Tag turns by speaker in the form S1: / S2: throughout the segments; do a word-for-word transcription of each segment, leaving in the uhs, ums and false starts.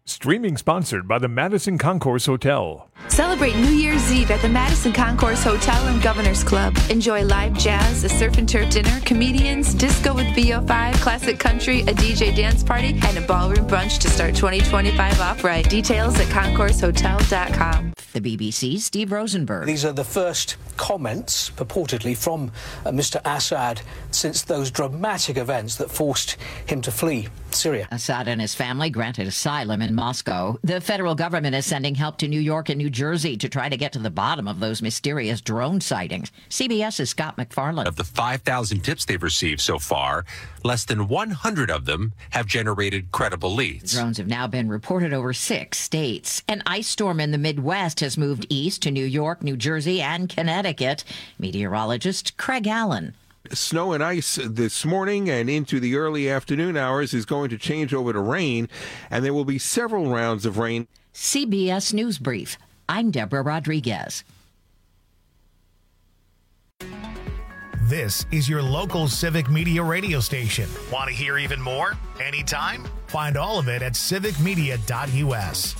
S1: Streaming sponsored by the Madison Concourse Hotel.
S2: Celebrate New Year's Eve at the Madison Concourse Hotel and Governor's Club. Enjoy live jazz, a surf and turf dinner, comedians, disco with V O five, classic country, a D J dance party, and a ballroom brunch to start twenty twenty-five off right. Details at concourse hotel dot com.
S3: The B B C's Steve Rosenberg.
S4: These are the first comments, purportedly, from uh, Mister Assad since those dramatic events that forced him to flee Syria.
S3: Assad and his family granted asylum in Moscow. The federal government is sending help to New York and New Jersey to try to get to the bottom of those mysterious drone sightings. CBS's Scott McFarland.
S5: Of the five thousand tips they've received so far, less than one hundred of them have generated credible leads.
S3: Drones have now been reported over six states. An ice storm in the Midwest has moved east to New York, New Jersey, and Connecticut. Meteorologist Craig Allen.
S6: Snow and ice this morning and into the early afternoon hours is going to change over to rain, and there will be several rounds of rain.
S3: C B S News Brief. I'm Deborah Rodriguez.
S7: This is your local Civic Media radio station. Want to hear even more? Anytime? Find all of it at civic media dot u s.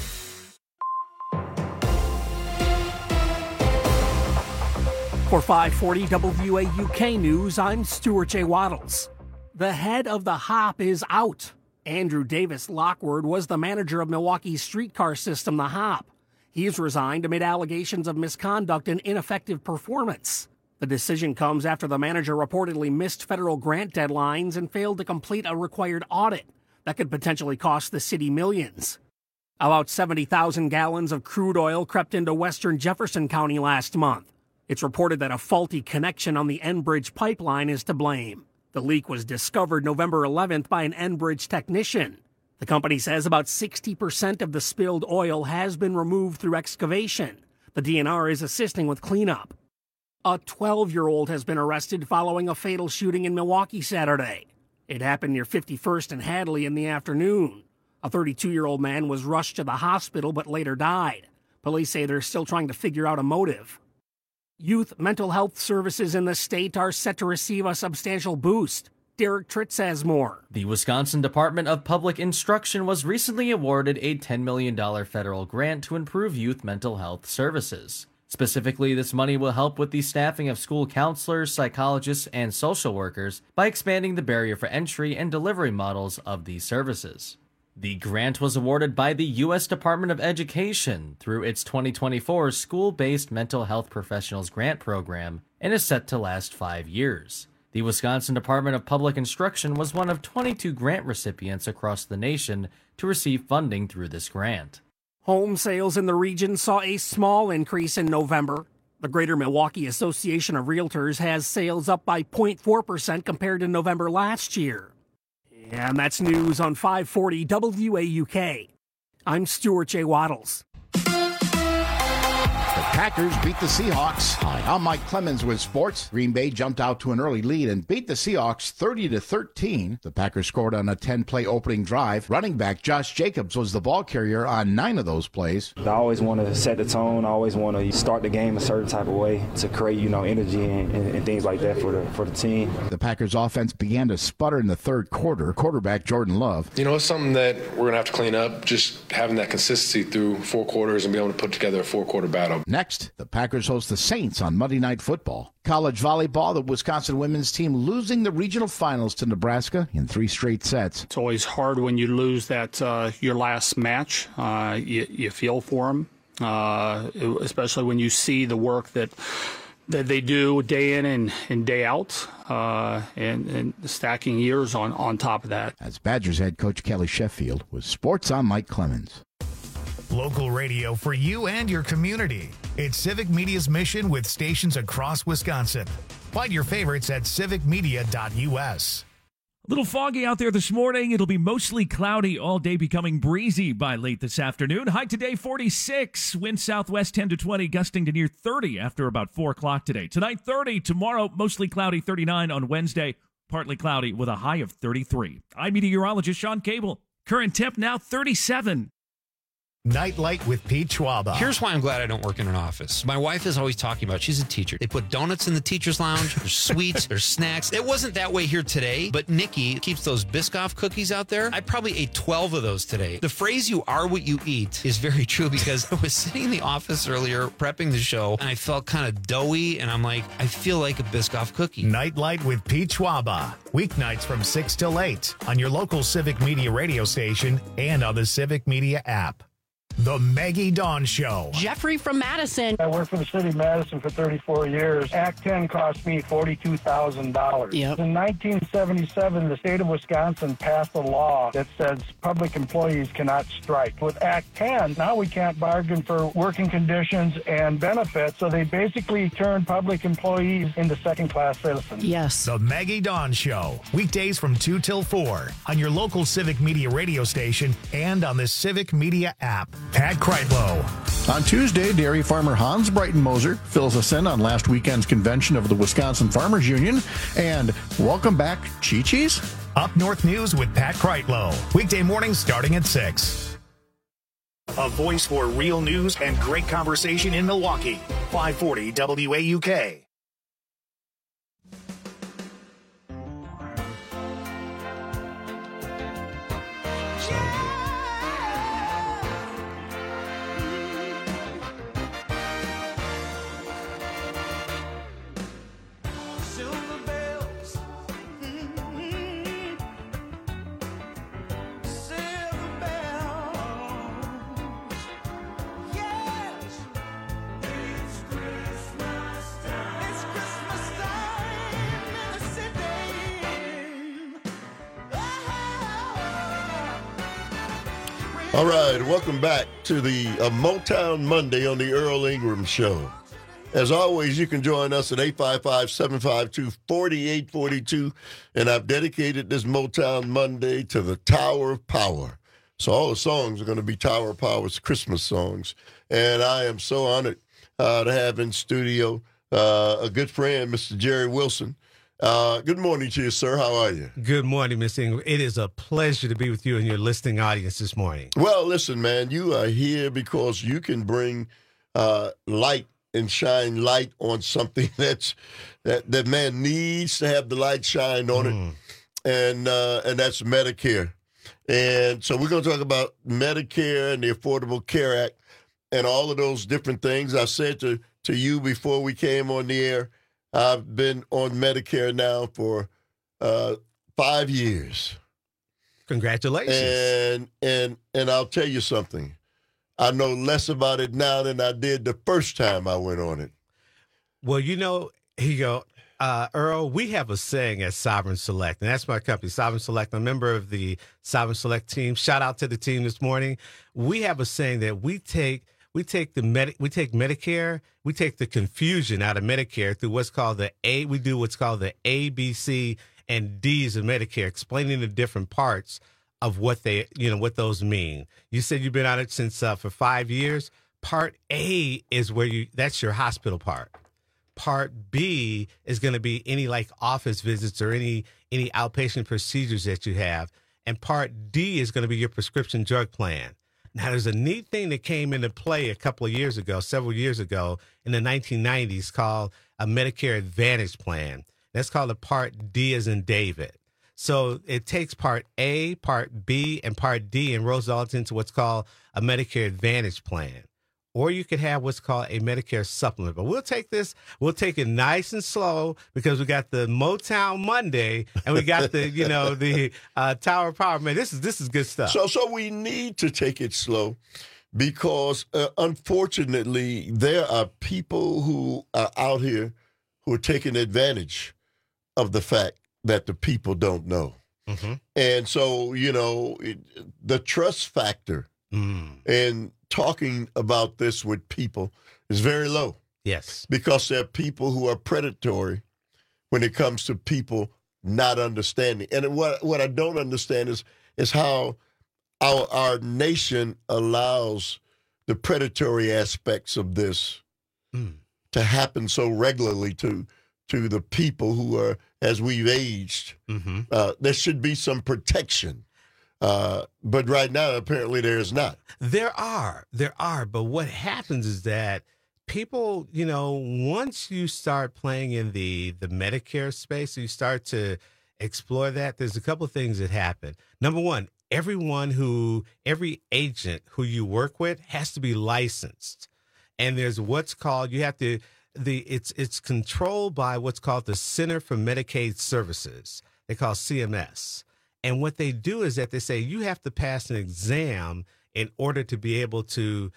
S8: For five forty W A U K News, I'm Stuart J. Waddles. The head of the Hop is out. Andrew Davis Lockwood was the manager of Milwaukee's streetcar system, the Hop. He's resigned amid allegations of misconduct and ineffective performance. The decision comes after the manager reportedly missed federal grant deadlines and failed to complete a required audit that could potentially cost the city millions. About seventy thousand gallons of crude oil crept into western Jefferson County last month. It's reported that a faulty connection on the Enbridge pipeline is to blame. The leak was discovered November eleventh by an Enbridge technician. The company says about sixty percent of the spilled oil has been removed through excavation. The D N R is assisting with cleanup. A twelve-year-old has been arrested following a fatal shooting in Milwaukee Saturday. It happened near fifty-first and Hadley in the afternoon. A thirty-two-year-old man was rushed to the hospital but later died. Police say they're still trying to figure out a motive. Youth mental health services in the state are set to receive a substantial boost. Derek Tritz has more.
S9: The Wisconsin Department of Public Instruction was recently awarded a ten million dollars federal grant to improve youth mental health services. Specifically, this money will help with the staffing of school counselors, psychologists, and social workers by expanding the barrier for entry and delivery models of these services. The grant was awarded by the U S Department of Education through its twenty twenty-four School-Based Mental Health Professionals Grant Program and is set to last five years. The Wisconsin Department of Public Instruction was one of twenty-two grant recipients across the nation to receive funding through this grant.
S8: Home sales in the region saw a small increase in November. The Greater Milwaukee Association of Realtors has sales up by zero point four percent compared to November last year. And that's news on five forty W A U K. I'm Stuart J. Waddles.
S10: The Packers beat the Seahawks. Hi, I'm Mike Clemens with sports. Green Bay jumped out to an early lead and beat the Seahawks thirty to thirteen. The Packers scored on a ten-play opening drive. Running back Josh Jacobs was the ball carrier on nine of those plays.
S11: I always want to set the tone. I always want to start the game a certain type of way to create, you know, energy and, and, and things like that for the for the team.
S10: The Packers offense began to sputter in the third quarter. Quarterback Jordan Love.
S12: You know, it's something that we're going to have to clean up, just having that consistency through four quarters and be able to put together a four-quarter battle.
S10: Next, the Packers host the Saints on Monday Night Football. College volleyball, the Wisconsin women's team losing the regional finals to Nebraska in three straight sets.
S13: It's always hard when you lose that uh, your last match. Uh, you, you feel for them, uh, especially when you see the work that that they do day in and, and day out, uh, and, and stacking years on, on top of that.
S10: As Badgers head coach Kelly Sheffield with Sports on Mike Clemens.
S7: Local radio for you and your community. It's Civic Media's mission with stations across Wisconsin. Find your favorites at civic media dot u s.
S14: A little foggy out there this morning. It'll be mostly cloudy all day, becoming breezy by late this afternoon. High today, forty-six. Wind southwest ten to twenty, gusting to near thirty after about four o'clock today. Tonight, thirty. Tomorrow, mostly cloudy, thirty-nine. On Wednesday, partly cloudy with a high of thirty-three. I'm meteorologist Sean Cable. Current temp now thirty-seven.
S7: Nightlight with Pete Schwaba.
S15: Here's why I'm glad I don't work in an office. My wife is always talking about, she's a teacher. They put donuts in the teacher's lounge. There's sweets. There's snacks. It wasn't that way here today, but Nikki keeps those Biscoff cookies out there. I probably ate twelve of those today. The phrase, you are what you eat, is very true because I was sitting in the office earlier prepping the show and I felt kind of doughy and I'm like, I feel like a Biscoff cookie.
S7: Nightlight with Pete Schwaba. Weeknights from six till eight on your local Civic Media radio station and on the Civic Media app. The Maggie Dawn Show.
S16: Jeffrey from Madison.
S17: I worked for the city of Madison for thirty-four years. Act ten cost me forty-two thousand dollars.
S16: Yep.
S17: In nineteen seventy-seven, the state of Wisconsin passed a law that says public employees cannot strike. With Act ten, now we can't bargain for working conditions and benefits, so they basically turned public employees into second-class citizens.
S16: Yes.
S7: The Maggie Dawn Show. Weekdays from two till four on your local Civic Media radio station and on the Civic Media app. Pat Kreitlow.
S10: On Tuesday, dairy farmer Hans Breitenmoser fills us in on last weekend's convention of the Wisconsin Farmers Union. And welcome back, Chi-Chi's.
S7: Up North News with Pat Kreitlow. Weekday mornings starting at six. A voice for real news and great conversation in Milwaukee. five forty W A U K.
S18: All right, welcome back to the uh, Motown Monday on the Earl Ingram Show. As always, you can join us at eight five five, seven five two, four eight four two, and I've dedicated this Motown Monday to the Tower of Power. So all the songs are going to be Tower of Power's Christmas songs, and I am so honored uh, to have in studio uh, a good friend, Mister Jerry Wilson. Uh, good morning to you, sir. How are you?
S19: Good morning, Mister Ingram. It is a pleasure to be with you and your listening audience this morning.
S18: Well, listen, man, you are here because you can bring uh, light and shine light on something that's that, that man needs to have the light shine on mm. it, and uh, and that's Medicare. And so we're going to talk about Medicare and the Affordable Care Act and all of those different things. I said to, to you before we came on the air, I've been on Medicare now for uh, five years.
S19: Congratulations.
S18: And and and I'll tell you something. I know less about it now than I did the first time I went on it.
S19: Well, you know, here you go. Uh, Earl, we have a saying at Sovereign Select, and that's my company, Sovereign Select. I'm a member of the Sovereign Select team. Shout out to the team this morning. We have a saying that we take we take the Medi- we take Medicare, we take the confusion out of Medicare through what's called the A. We do what's called the A, B, C, and D's of Medicare, explaining the different parts of what they, you know, what those mean. You said you've been on it since uh, for five years. Part A is where you, that's your hospital part. Part B is going to be any like office visits or any any outpatient procedures that you have. And Part D is going to be your prescription drug plan. Now, there's a neat thing that came into play a couple of years ago, several years ago, in the nineteen nineties called a Medicare Advantage plan. That's called a Part D as in David. So it takes Part A, Part B, and Part D and rolls it all into what's called a Medicare Advantage plan. Or you could have what's called a Medicare supplement. But we'll take this, we'll take it nice and slow because we got the Motown Monday and we got the, you know, the uh, Tower of Power. Man, this is this is good stuff.
S18: So, so we need to take it slow because, uh, unfortunately, there are people who are out here who are taking advantage of the fact that the people don't know. Mm-hmm. And so, you know, it, the trust factor mm. and talking about this with people is very low.
S19: Yes.
S18: Because there are people who are predatory when it comes to people not understanding. And what what I don't understand is is how our our nation allows the predatory aspects of this mm. to happen so regularly to to the people who are, as we've aged. Mm-hmm. Uh, there should be some protection. Uh, Uh, but right now, apparently, there is not.
S19: There are. There are. But what happens is that people, you know, once you start playing in the, the Medicare space, you start to explore that, there's a couple of things that happen. Number one, everyone who, every agent who you work with has to be licensed. And there's what's called, you have to, the it's it's controlled by what's called the Center for Medicaid Services. They call C M S. And what they do is that they say you have to pass an exam in order to be able to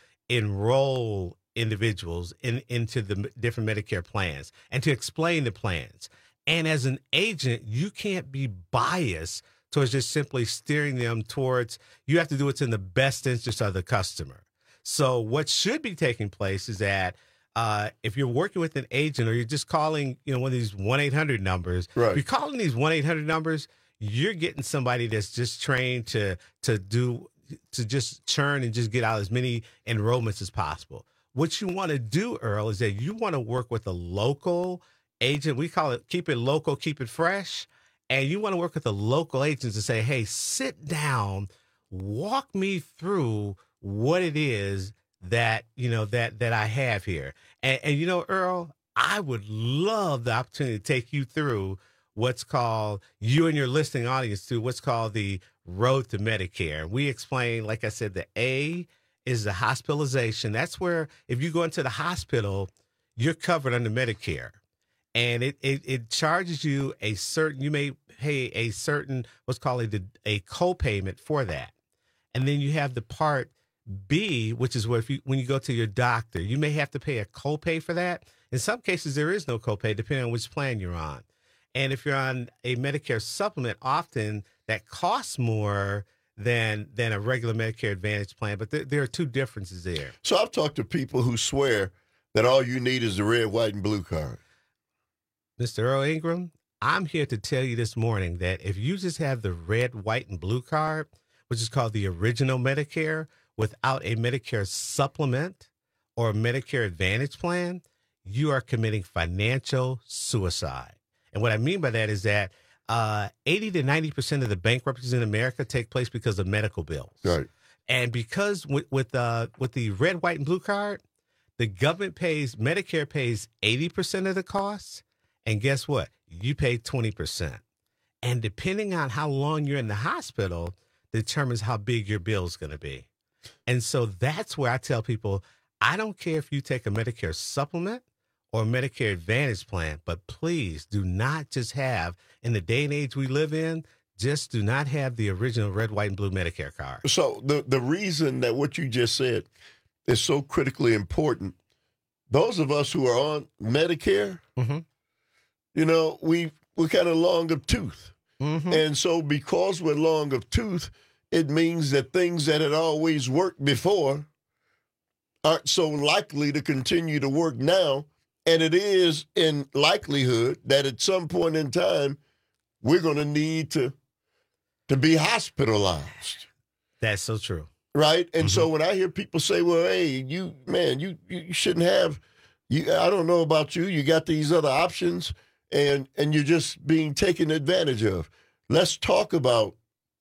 S19: enroll individuals in, into the different Medicare plans and to explain the plans. And as an agent, you can't be biased towards just simply steering them towards, you have to do what's in the best interest of the customer. So what should be taking place is that uh, if you're working with an agent or you're just calling, you know, one of these one eight hundred numbers,
S18: right.
S19: if you're calling these one eight hundred numbers, you're getting somebody that's just trained to to do, to just churn and just get out as many enrollments as possible. What you want to do, Earl, is that you want to work with a local agent. We call it keep it local, keep it fresh. And you want to work with the local agents and say, hey, sit down, walk me through what it is that, you know, that, that I have here. And, and, you know, Earl, I would love the opportunity to take you through what's called, you and your listening audience through what's called the Road to Medicare. We explain, like I said, the A is the hospitalization. That's where if you go into the hospital, you're covered under Medicare. And it, it, it charges you a certain, you may pay a certain, what's called a, a co-payment for that. And then you have the part B, which is where if you, when you go to your doctor, you may have to pay a copay for that. In some cases, there is no copay, depending on which plan you're on. And if you're on a Medicare supplement, often that costs more than than a regular Medicare Advantage plan. But there, there are two differences there.
S18: So I've talked to people who swear that all you need is the red, white, and blue card.
S19: Mister Earl Ingram, I'm here to tell you this morning that if you just have the red, white, and blue card, which is called the original Medicare, without a Medicare supplement or a Medicare Advantage plan, you are committing financial suicide. And what I mean by that is that uh, eighty to ninety percent of the bankruptcies in America take place because of medical bills.
S18: Right.
S19: And because with with, uh, with the red, white, and blue card, the government pays, Medicare pays eighty percent of the costs. And guess what? You pay twenty percent. And depending on how long you're in the hospital determines how big your bill is going to be. And so that's where I tell people, I don't care if you take a Medicare supplement or a Medicare Advantage plan, but please do not just have, in the day and age we live in, just do not have the original red, white, and blue Medicare card.
S18: So the, the reason that what you just said is so critically important, those of us who are on Medicare,
S19: mm-hmm.
S18: you know, we, we're kind of long of tooth.
S19: Mm-hmm.
S18: And so because we're long of tooth, it means that things that had always worked before aren't so likely to continue to work now. And it is in likelihood that at some point in time, we're going to need to to be hospitalized.
S19: That's so true.
S18: Right? And
S19: Mm-hmm.
S18: so when I hear people say, well, hey, you, man, you, you shouldn't have, you. I don't know about you, you got these other options, and and you're just being taken advantage of. Let's talk about,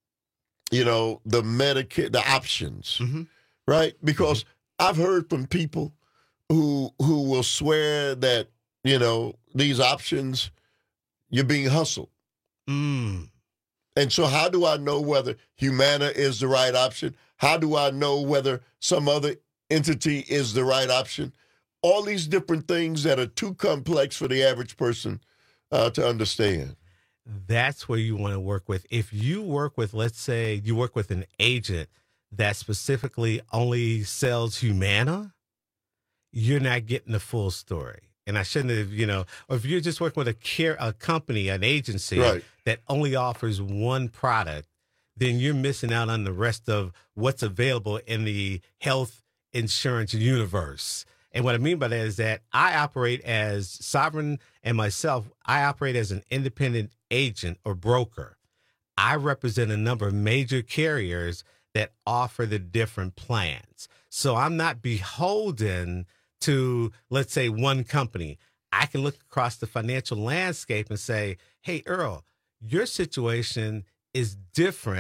S18: you know, the Medicare, the options,
S19: mm-hmm.
S18: right? Because mm-hmm. I've heard from people who who will swear that, you know, these options, you're being hustled.
S19: Mm.
S18: And so how do I know whether Humana is the right option? How do I know whether some other entity is the right option? All these different things that are too complex for the average person uh, to understand.
S19: That's where you want to work with. If you work with, let's say, you work with an agent that specifically only sells Humana, you're not getting the full story. And I shouldn't have, you know, or if you're just working with a care, a company, an agency
S18: right.
S19: that only offers one product, then you're missing out on the rest of what's available in the health insurance universe. And what I mean by that is that I operate as Sovereign and myself, I operate as an independent agent or broker. I represent a number of major carriers that offer the different plans. So I'm not beholden to, let's say, one company. I can look across the financial landscape and say, hey, Earl, your situation is different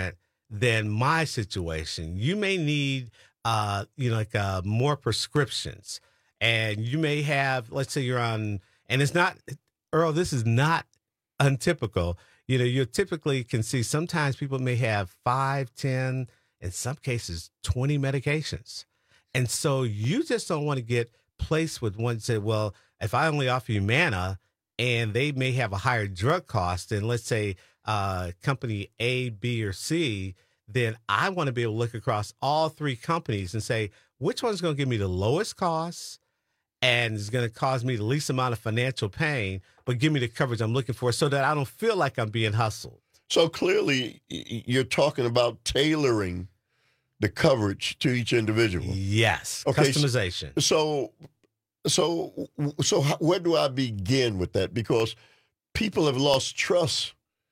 S19: than my situation. You may need, uh, you know, like uh, more prescriptions, and you may have, let's say you're on, and it's not, Earl, this is not untypical. You know, you typically can see sometimes people may have five, ten, in some cases, twenty medications. And so you just don't want to get placed with one say, well, if I only offer you Humana and they may have a higher drug cost than, let's say, uh, company A, B, or C, then I want to be able to look across all three companies and say, which one's going to give me the lowest cost and is going to cause me the least amount of financial pain, but give me the coverage I'm looking for so that I don't feel like I'm being hustled.
S18: So clearly you're talking about tailoring the coverage to each individual.
S19: Yes.
S18: Okay,
S19: customization.
S18: So, so, so how, where do I begin with that? Because people have lost trust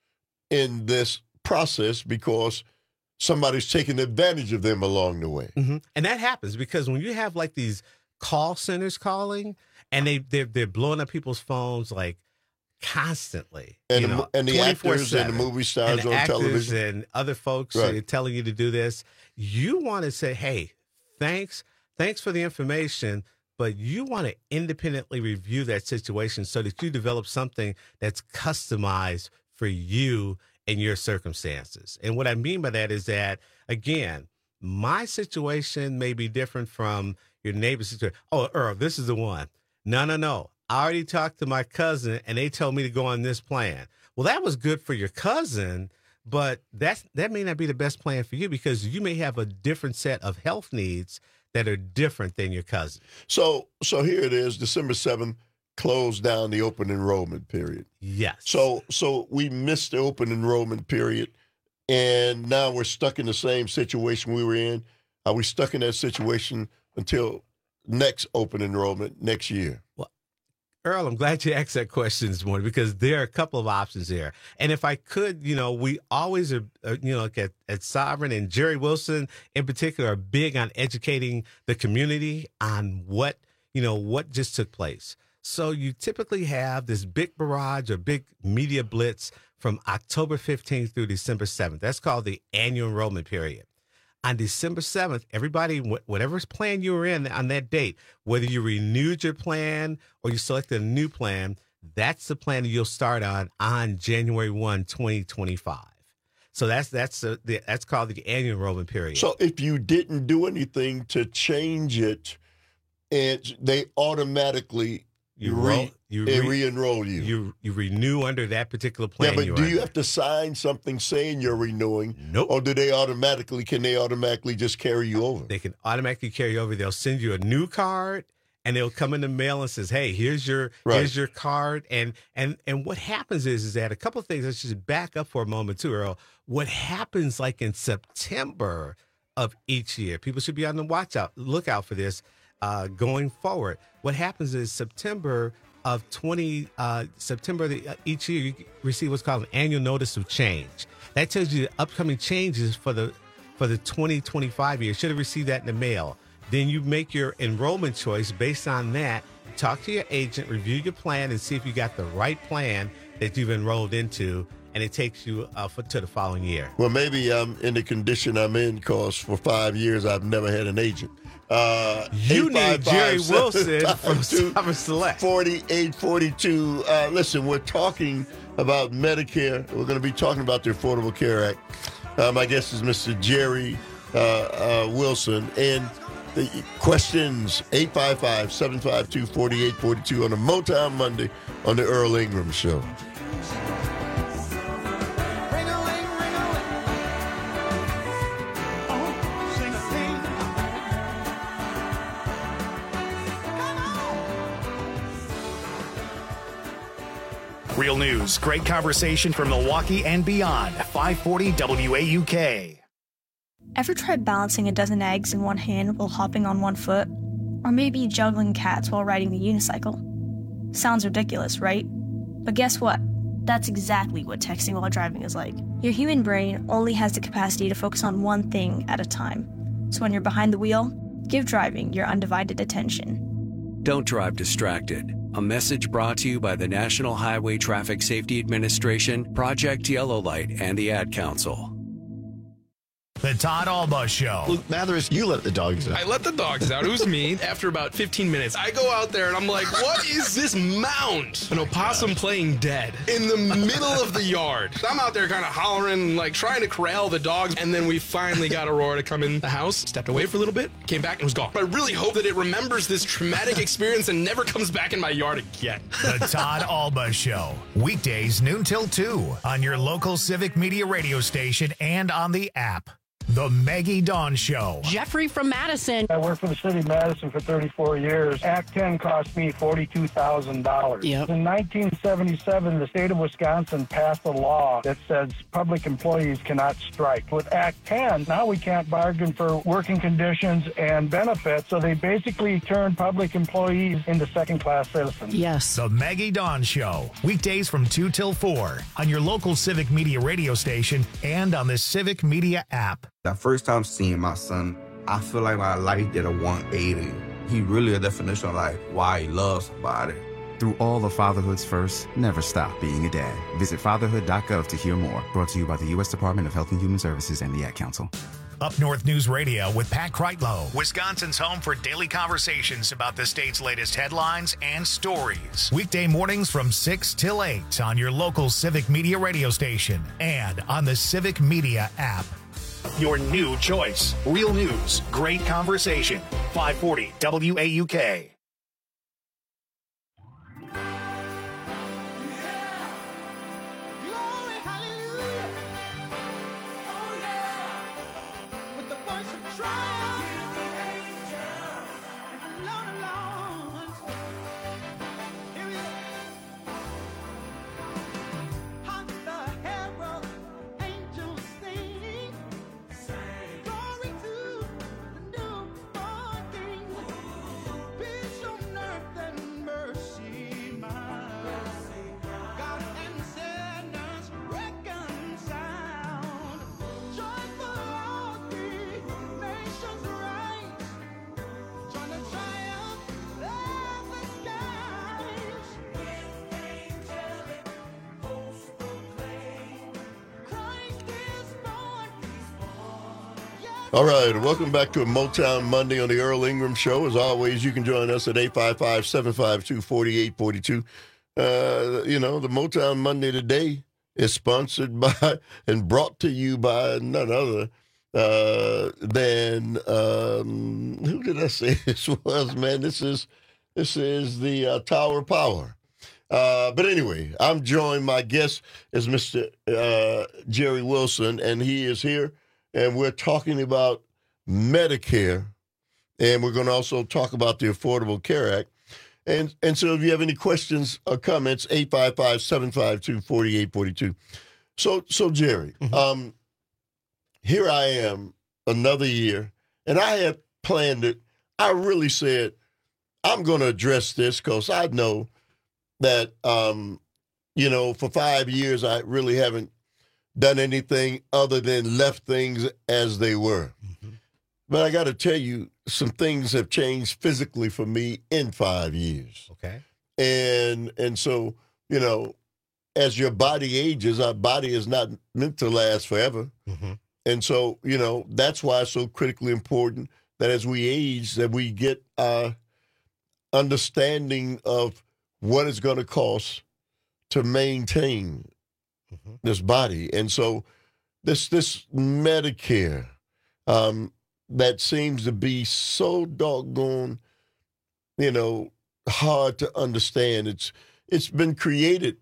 S18: in this process because somebody's taking advantage of them along the way.
S19: Mm-hmm. And that happens because when you have like these call centers calling and they, they're, they're blowing up people's phones like constantly.
S18: And,
S19: you
S18: the,
S19: know,
S18: and the actors and the movie stars
S19: and
S18: on
S19: actors
S18: television.
S19: And other folks
S18: Right.
S19: are telling you to do this. You want to say, hey, thanks, thanks for the information, but you want to independently review that situation so that you develop something that's customized for you and your circumstances. And what I mean by that is that, again, my situation may be different from your neighbor's situation. Oh, Earl, this is the one. No, no, no. I already talked to my cousin, and they told me to go on this plan. Well, that was good for your cousin, but that's, that may not be the best plan for you because you may have a different set of health needs that are different than your cousin.
S18: So, so here it is, December seventh, closed down the open enrollment period.
S19: Yes.
S18: So, so we missed the open enrollment period, and now we're stuck in the same situation we were in. Are we stuck in that situation until next open enrollment next year?
S19: Well, Earl, I'm glad you asked that question this morning because there are a couple of options there. And if I could, you know, we always are, you know, like at, at Sovereign and Jerry Wilson in particular are big on educating the community on what, you know, what just took place. So you typically have this big barrage or big media blitz from October fifteenth through December seventh. That's called the annual enrollment period. On December seventh, everybody, whatever plan you were in on that date, whether you renewed your plan or you selected a new plan, that's the plan that you'll start on on January first, twenty twenty-five. So that's that's a, the, that's called the annual enrollment period.
S18: So if you didn't do anything to change it, and they automatically
S19: You
S18: re,
S19: roll, you
S18: re,
S19: re,
S18: re-enroll you.
S19: You you renew under that particular plan.
S18: Yeah, but
S19: you
S18: do
S19: are
S18: you
S19: under.
S18: have to sign something saying you're renewing?
S19: Nope.
S18: Or do they automatically, can they automatically just carry you over?
S19: They can automatically carry you over. They'll send you a new card and they'll come in the mail and says, hey, here's your
S18: Right.
S19: here's your card. And and and what happens is, is that a couple of things, let's just back up for a moment too, Earl. What happens like in September of each year, people should be on the watch out, lookout for this uh, going forward. What happens is September of twenty uh, September the, uh, each year you receive what's called an annual notice of change. That tells you the upcoming changes for the for the twenty twenty-five year. You should have received that in the mail. Then you make your enrollment choice based on that. Talk to your agent, review your plan, and see if you got the right plan that you've enrolled into, and it takes you uh, for, to the following year.
S18: Well, maybe I'm in the condition I'm in because for five years I've never had an agent. Uh,
S19: You need Jerry Wilson from Sovereign Select.
S18: forty-eight forty-two. Uh, listen, we're talking about Medicare. We're going to be talking about the Affordable Care Act. Uh, my guest is Mister Jerry uh, uh, Wilson. And the questions, eight five five, seven five two, four eight four two on a Motown Monday on the Earl Ingram Show.
S7: Real news, great conversation from Milwaukee and beyond. five forty W A U K.
S16: Ever tried balancing a dozen eggs in one hand while hopping on one foot? Or maybe juggling cats while riding the unicycle? Sounds ridiculous, right? But guess what? That's exactly what texting while driving is like. Your human brain only has the capacity to focus on one thing at a time. So when you're behind the wheel, give driving your undivided attention.
S20: Don't drive distracted. A message brought to you by the National Highway Traffic Safety Administration, Project Yellow Light, and the Ad Council.
S7: The Todd Alba Show.
S21: Luke Mathers, you let the dogs out.
S22: I let the dogs out. It was me. After about fifteen minutes, I go out there and I'm like, what is this mound? An opossum playing dead in the middle of the yard. I'm out there kind of hollering, like trying to corral the dogs. And then we finally got Aurora to come in the house, stepped away for a little bit, came back and was gone. But I really hope that it remembers this traumatic experience and never comes back in my yard again.
S7: The Todd Alba Show. Weekdays noon till two on your local Civic Media radio station and on the app. The Maggie Dawn Show.
S23: Jeffrey from Madison.
S17: I worked for the city of Madison for thirty-four years. Act ten cost me forty-two thousand dollars.
S23: Yep.
S17: In nineteen seventy-seven, the state of Wisconsin passed a law that says public employees cannot strike. With Act ten, now we can't bargain for working conditions and benefits, so they basically turned public employees into second-class citizens.
S23: Yes.
S7: The Maggie Dawn Show. Weekdays from two till four on your local Civic Media radio station and on the Civic Media app.
S24: The first time seeing my son, I feel like my life did a one eighty. He really a definition of like why he loves somebody.
S25: Through all of fatherhood's first, never stop being a dad. Visit fatherhood dot gov to hear more. Brought to you by the U S Department of Health and Human Services and the Ad Council.
S7: Up North News Radio with Pat Kreitlow, Wisconsin's home for daily conversations about the state's latest headlines and stories. Weekday mornings from six till eight on your local Civic Media radio station and on the Civic Media app. Your new choice. Real news, great conversation. five forty W A U K.
S18: All right, welcome back to a Motown Monday on the Earl Ingram Show. As always, you can join us at eight five five, seven five two, four eight four two. Uh, you know, the Motown Monday today is sponsored by and brought to you by none other uh, than, um, who did I say this was, man? This is this is the uh, Tower Power. Uh, but anyway, I'm joined, my guest is Mister Uh, Jerry Wilson, and he is here. And we're talking about Medicare, and we're going to also talk about the Affordable Care Act. And and so if you have any questions or comments, eight five five, seven five two, four eight four two. So, so Jerry, mm-hmm. um, here I am another year, and I had planned it. I really said, I'm going to address this because I know that, um, you know, for five years I really haven't done anything other than left things as they were. Mm-hmm. But I got to tell you, some things have changed physically for me in five years.
S19: Okay.
S18: And and so, you know, as your body ages, our body is not meant to last forever. Mm-hmm. And so, you know, that's why it's so critically important that as we age, that we get our understanding of what it's going to cost to maintain Mm-hmm. this body. And so this this Medicare um, that seems to be so doggone, you know, hard to understand. It's it's been created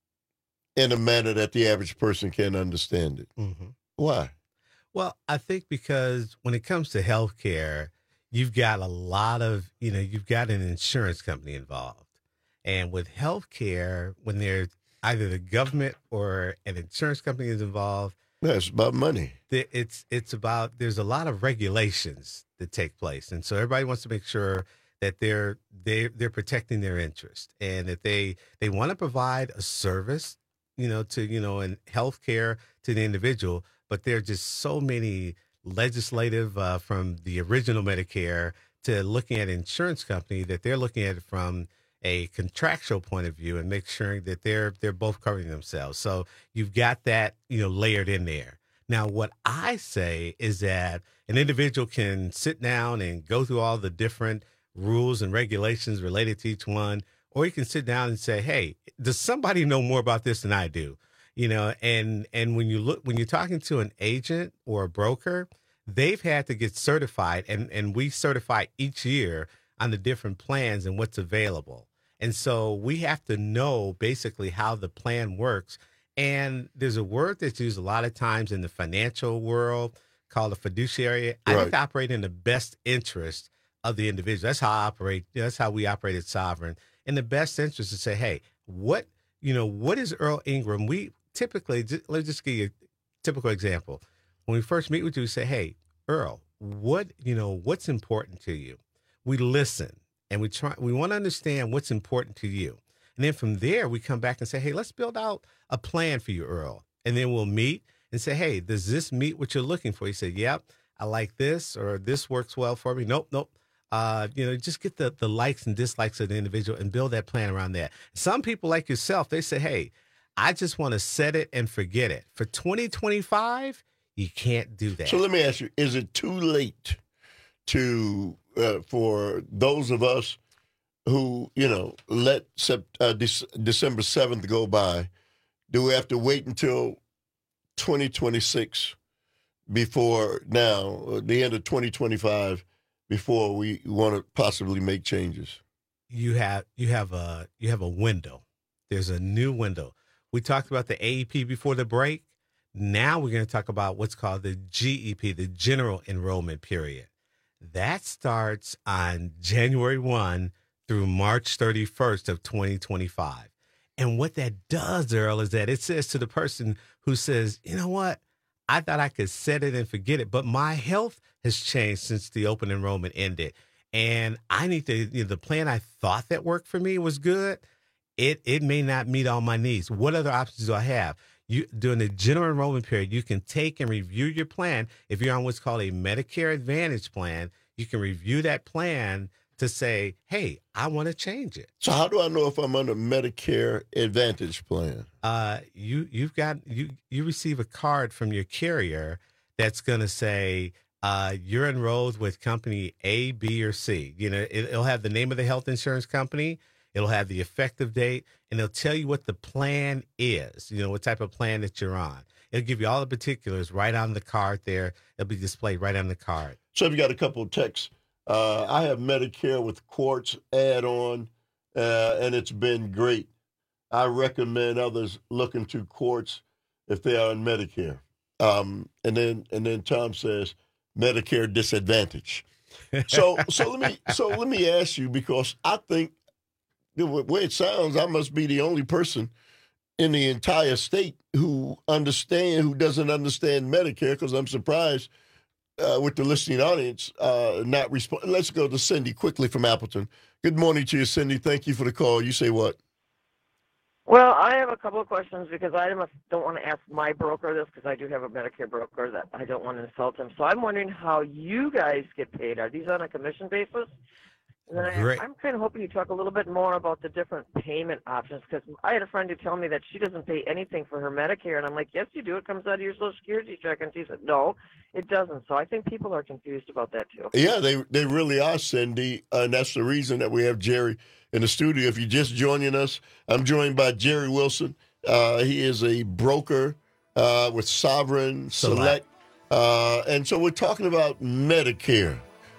S18: in a manner that the average person can't understand it.
S19: Mm-hmm.
S18: Why?
S19: Well, I think because when it comes to health care, you've got a lot of, you know, you've got an insurance company involved. And with health care, when there's either the government or an insurance company is involved.
S18: Yeah, it's about money.
S19: It's it's about, there's a lot of regulations that take place. And so everybody wants to make sure that they're they they're protecting their interest and that they they want to provide a service, you know, to, you know, and health care to the individual. But there are just so many legislative uh, from the original Medicare to looking at insurance company that they're looking at it from a contractual point of view and make sure that they're they're both covering themselves. So you've got that, you know, layered in there. Now, what I say is that an individual can sit down and go through all the different rules and regulations related to each one, or you can sit down and say, hey, does somebody know more about this than I do? You know, and and when you look, when you're talking to an agent or a broker, they've had to get certified, and, and we certify each year on the different plans and what's available. And so we have to know basically how the plan works. And there's a word that's used a lot of times in the financial world called a fiduciary. I
S18: Right.
S19: have to operate in the best interest of the individual. That's how I operate. That's how we operate at Sovereign. In the best interest to say, hey, what, you know, what is Earl Ingram? We typically, ju- let's just give you a typical example. When we first meet with you, we say, hey, Earl, what, you know, what's important to you? We listen and we try, we want to understand what's important to you. And then from there, we come back and say, hey, let's build out a plan for you, Earl. And then we'll meet and say, hey, does this meet what you're looking for? You say, yep, I like this, or this works well for me. Nope, nope. Uh, you know, just get the, the likes and dislikes of the individual and build that plan around that. Some people like yourself, they say, hey, I just want to set it and forget it. For twenty twenty-five, you can't do that.
S18: So let me ask you, is it too late to uh, for those of us who, you know, let sept- uh, Dec- December seventh go by? Do we have to wait until twenty twenty-six before now, uh, the end of twenty twenty-five, before we want to possibly make changes?
S19: You have you have a you have a window. There's a new window. We talked about the A E P before the break. Now we're going to talk about what's called the G E P, the General Enrollment Period. That starts on January first through March thirty-first of twenty twenty-five. And what that does, Earl, is that it says to the person who says, you know what, I thought I could set it and forget it, but my health has changed since the open enrollment ended. And I need to, you know, the plan I thought that worked for me was good. It it may not meet all my needs. What other options do I have? You, during the general enrollment period, you can take and review your plan. If you're on what's called a Medicare Advantage plan, you can review that plan to say, hey, I want to change it.
S18: So how do I know if I'm under Medicare Advantage plan?
S19: Uh, you you've got you you receive a card from your carrier that's going to say uh, you're enrolled with company A, B, or C. You know, it, it'll have the name of the health insurance company. It'll have the effective date, and it'll tell you what the plan is, you know, what type of plan that you're on. It'll give you all the particulars right on the card there. It'll be displayed right on the card.
S18: So I've got a couple of texts. Uh, I have Medicare with Quartz add-on, uh, and it's been great. I recommend others look into Quartz if they are in Medicare. Um, and then and then Tom says Medicare disadvantage. So so let me so let me ask you, because I think the way it sounds, I must be the only person in the entire state who understand who doesn't understand Medicare, because I'm surprised uh, with the listening audience uh, not respond. Let's go to Cindy quickly from Appleton. Good morning to you, Cindy. Thank you for the call. You say what?
S1: Well, I have a couple of questions because I must, don't want to ask my broker this, because I do have a Medicare broker that I don't want to insult him. So I'm wondering how you guys get paid. Are these on a commission basis? And then
S19: Great.
S1: I, I'm kind of hoping you talk a little bit more about the different payment options, because I had a friend who told me that she doesn't pay anything for her Medicare, and I'm like, yes, you do. It comes out of your Social Security check. And she said, no, it doesn't. So I think people are confused about that, too.
S18: Yeah, they they really are, Cindy, uh, and that's the reason that we have Jerry in the studio. If you're just joining us, I'm joined by Jerry Wilson. Uh, he is a broker uh, with Sovereign Select. Uh, and so we're talking about Medicare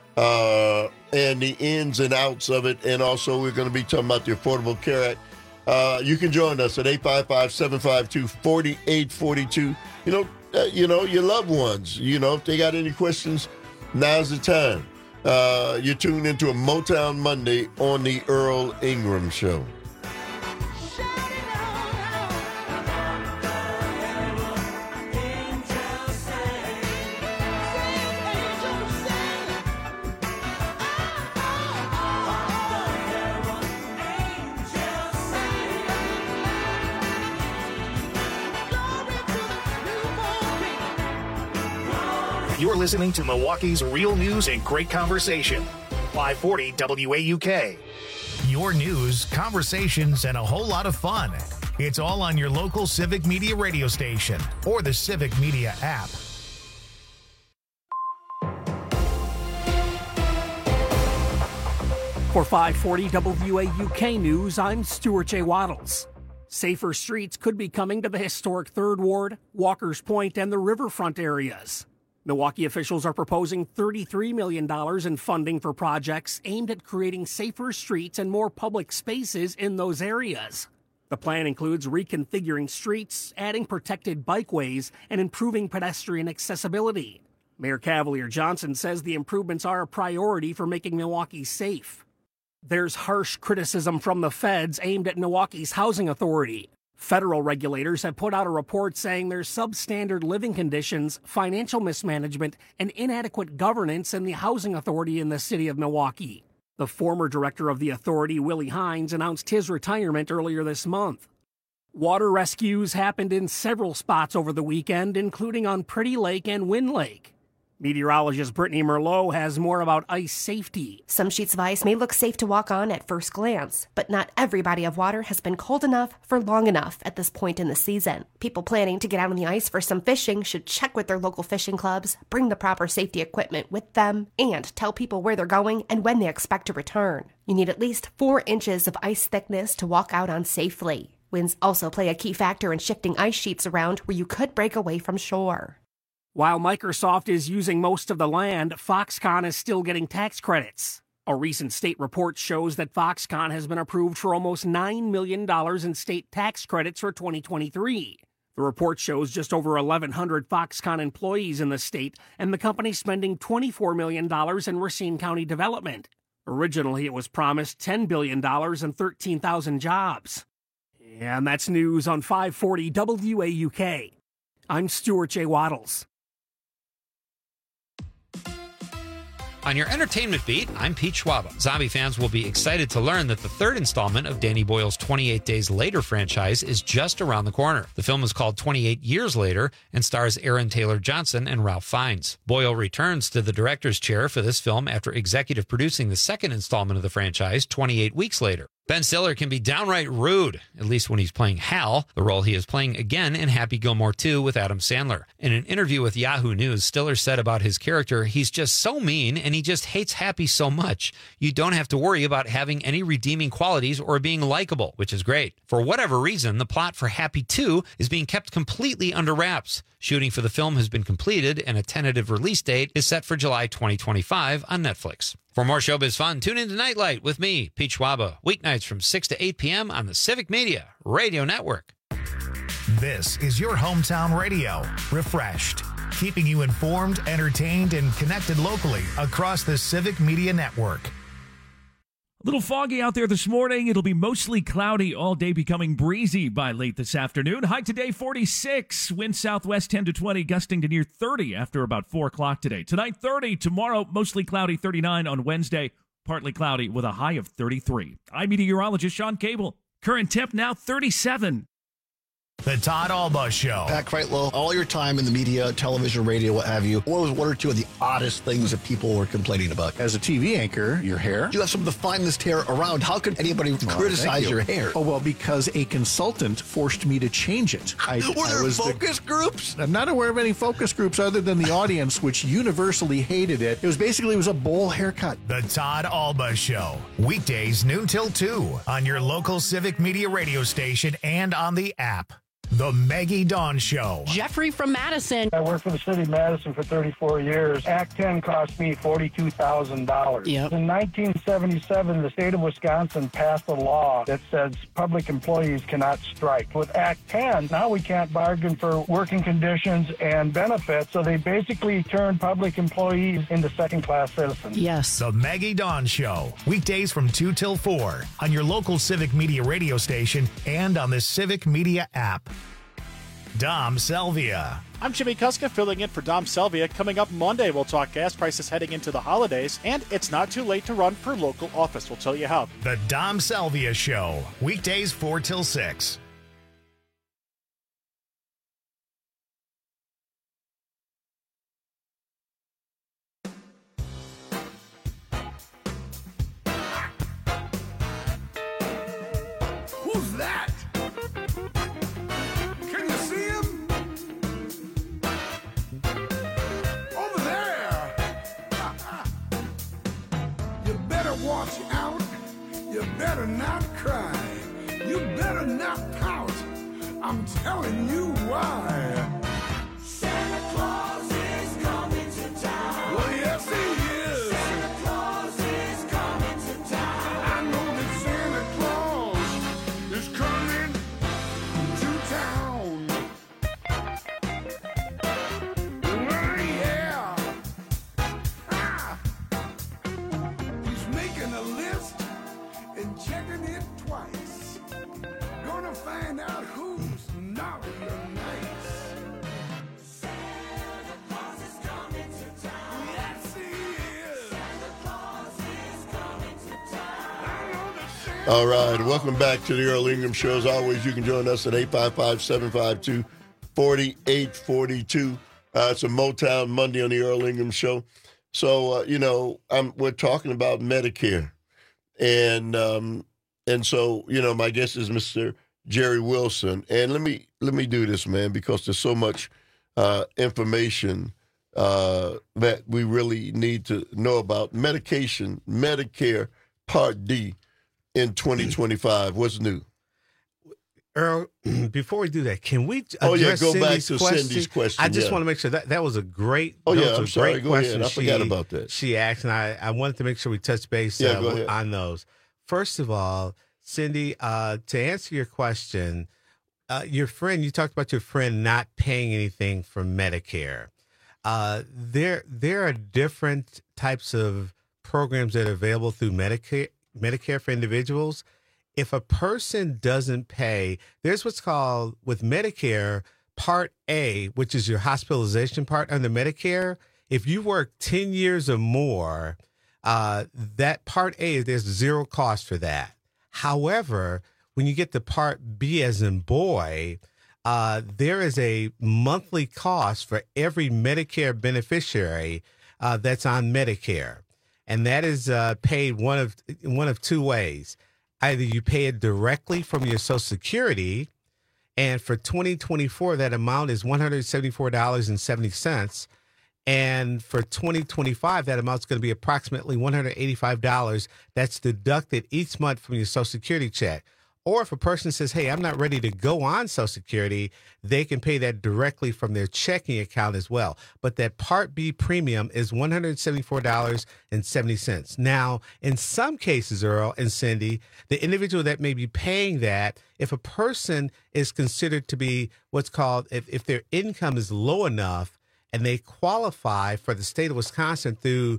S18: uh, and the ins and outs of it. And also we're going to be talking about the Affordable Care Act. Uh, you can join us at eight five five, seven five two, four eight four two. You know, uh, you know, your loved ones, you know, if they got any questions, now's the time. Uh, you're tuned into a Motown Monday on the Earl Ingram Show.
S7: You're listening to Milwaukee's Real News and Great Conversation. five forty W A U K. Your news, conversations, and a whole lot of fun. It's all on your local Civic Media radio station or the Civic Media app.
S8: For five forty W A U K News, I'm Stuart J. Waddles. Safer streets could be coming to the historic Third Ward, Walker's Point, and the riverfront areas. Milwaukee officials are proposing thirty-three million dollars in funding for projects aimed at creating safer streets and more public spaces in those areas. The plan includes reconfiguring streets, adding protected bikeways, and improving pedestrian accessibility. Mayor Cavalier Johnson says the improvements are a priority for making Milwaukee safe. There's harsh criticism from the feds aimed at Milwaukee's housing authority. Federal regulators have put out a report saying there's substandard living conditions, financial mismanagement, and inadequate governance in the housing authority in the city of Milwaukee. The former director of the authority, Willie Hines, announced his retirement earlier this month. Water rescues happened in several spots over the weekend, including on Pretty Lake and Wind Lake. Meteorologist Brittany Merlot has more about ice safety.
S2: Some sheets of ice may look safe to walk on at first glance, but not every body of water has been cold enough for long enough at this point in the season. People planning to get out on the ice for some fishing should check with their local fishing clubs, bring the proper safety equipment with them, and tell people where they're going and when they expect to return. You need at least four inches of ice thickness to walk out on safely. Winds also play a key factor in shifting ice sheets around where you could break away from shore.
S8: While Microsoft is using most of the land, Foxconn is still getting tax credits. A recent state report shows that Foxconn has been approved for almost nine million dollars in state tax credits for twenty twenty-three. The report shows just over eleven hundred Foxconn employees in the state, and the company spending twenty-four million dollars in Racine County development. Originally, it was promised ten billion dollars and thirteen thousand jobs. And that's news on five forty W A U K. I'm Stuart J. Waddles.
S15: On your entertainment beat, I'm Pete Schwaba. Zombie fans will be excited to learn that the third installment of Danny Boyle's twenty-eight Days Later franchise is just around the corner. The film is called twenty-eight Years Later and stars Aaron Taylor Johnson and Ralph Fiennes. Boyle returns to the director's chair for this film after executive producing the second installment of the franchise, twenty-eight Weeks Later. Ben Stiller can be downright rude, at least when he's playing Hal, the role he is playing again in Happy Gilmore two with Adam Sandler. In an interview with Yahoo News, Stiller said about his character, he's just so mean and he just hates Happy so much. You don't have to worry about having any redeeming qualities or being likable, which is great. For whatever reason, the plot for Happy two is being kept completely under wraps. Shooting for the film has been completed and a tentative release date is set for July twenty twenty-five on Netflix. For more showbiz fun, tune into Nightlight with me, Pete Schwaba, weeknights from six to eight p.m. on the Civic Media Radio Network.
S7: This is your hometown radio, refreshed, keeping you informed, entertained, and connected locally across the Civic Media Network.
S14: A little foggy out there this morning. It'll be mostly cloudy all day, becoming breezy by late this afternoon. High today, forty-six. Wind southwest ten to twenty, gusting to near thirty after about four o'clock today. Tonight, thirty. Tomorrow, mostly cloudy, thirty-nine. On Wednesday, partly cloudy with a high of thirty-three. I'm meteorologist Sean Cable. Current temp now thirty-seven.
S7: The Todd Alba Show.
S4: Pat Kreitlow, all your time in the media, television, radio, what have you, what was one or two of the oddest things that people were complaining about?
S5: As a T V anchor, your hair.
S4: You have some of the finest hair around. How could anybody well, criticize you. your hair?
S5: Oh, well, because a consultant forced me to change it.
S4: I, were there I was focus the, groups?
S5: I'm not aware of any focus groups other than the audience, which universally hated it. It was basically, it was a bowl haircut.
S7: The Todd Alba Show. Weekdays, noon till two on your local Civic Media radio station and on the app. The Maggie Dawn Show.
S6: Jeffrey from Madison.
S17: I worked for the city of Madison for thirty-four years. Act ten cost me forty-two thousand dollars.
S6: Yep.
S17: In nineteen seventy-seven, the state of Wisconsin passed a law that says public employees cannot strike. With Act ten, now we can't bargain for working conditions and benefits, so they basically turned public employees into second-class citizens.
S6: Yes.
S7: The Maggie Dawn Show. Weekdays from two till four on your local Civic Media radio station and on the Civic Media app. Dom Selvia.
S23: I'm Jimmy Kuska filling in for Dom Selvia. Coming up Monday, we'll talk gas prices heading into the holidays, and it's not too late to run for local office. We'll tell you how.
S7: The Dom Selvia Show. Weekdays four till six.
S26: Who's that?
S3: better watch out. You better not cry. You better not pout. I'm telling you why. Santa Claus is coming to town. Well, yes, he is. Santa Claus is coming to town. I know that Santa Claus is coming to town. Well, yeah. Ah. He's making a list and checking it twice. Gonna find out who's naughty or nice. Santa Claus is coming to town. Yes, he is. Santa Claus is coming to town. I know that Santa
S18: All right, welcome back to the Earl Ingham Show. As always, you can join us at eight five five, seven five two, four eight four two. Uh, it's a Motown Monday on the Earl Ingham Show. So, uh, you know, I'm, we're talking about Medicare. And um, and so, you know, my guest is Mister Jerry Wilson. And let me let me do this, man, because there's so much uh, information uh, that we really need to know about. Medication, Medicare Part D in twenty twenty-five. What's new?
S19: Earl, before we do that, can we address
S18: Oh, yeah, go
S19: Cindy's
S18: back to
S19: question?
S18: Cindy's question,
S19: I just
S18: yeah.
S19: want to make sure that that was a great.
S18: Oh,
S19: that
S18: yeah,
S19: was
S18: I'm
S19: a
S18: sorry.
S19: great
S18: Go
S19: question.
S18: ahead. I forgot
S19: she-
S18: about that.
S19: She asked, and I, I wanted to make sure we touch base
S18: Yeah,
S19: uh,
S18: go ahead.
S19: on those. First of all, Cindy, uh, to answer your question, uh, your friend, you talked about your friend not paying anything for Medicare. Uh, there, there are different types of programs that are available through Medicare, Medicare for individuals. If a person doesn't pay, there's what's called with Medicare Part A, which is your hospitalization part under Medicare. If you work ten years or more, uh, that Part A, there's zero cost for that. However, when you get to Part B as in boy, uh, there is a monthly cost for every Medicare beneficiary uh, that's on Medicare. And that is uh, paid one of one of two ways. Either you pay it directly from your Social Security, and for twenty twenty-four, that amount is one hundred seventy-four dollars and seventy cents. And for twenty twenty-five, that amount is going to be approximately one hundred eighty-five dollars. That's deducted each month from your Social Security check. Or if a person says, hey, I'm not ready to go on Social Security, they can pay that directly from their checking account as well. But that Part B premium is one hundred seventy-four dollars and seventy cents. Now, in some cases, Earl and Cindy, the individual that may be paying that, if a person is considered to be what's called, if, if their income is low enough and they qualify for the state of Wisconsin through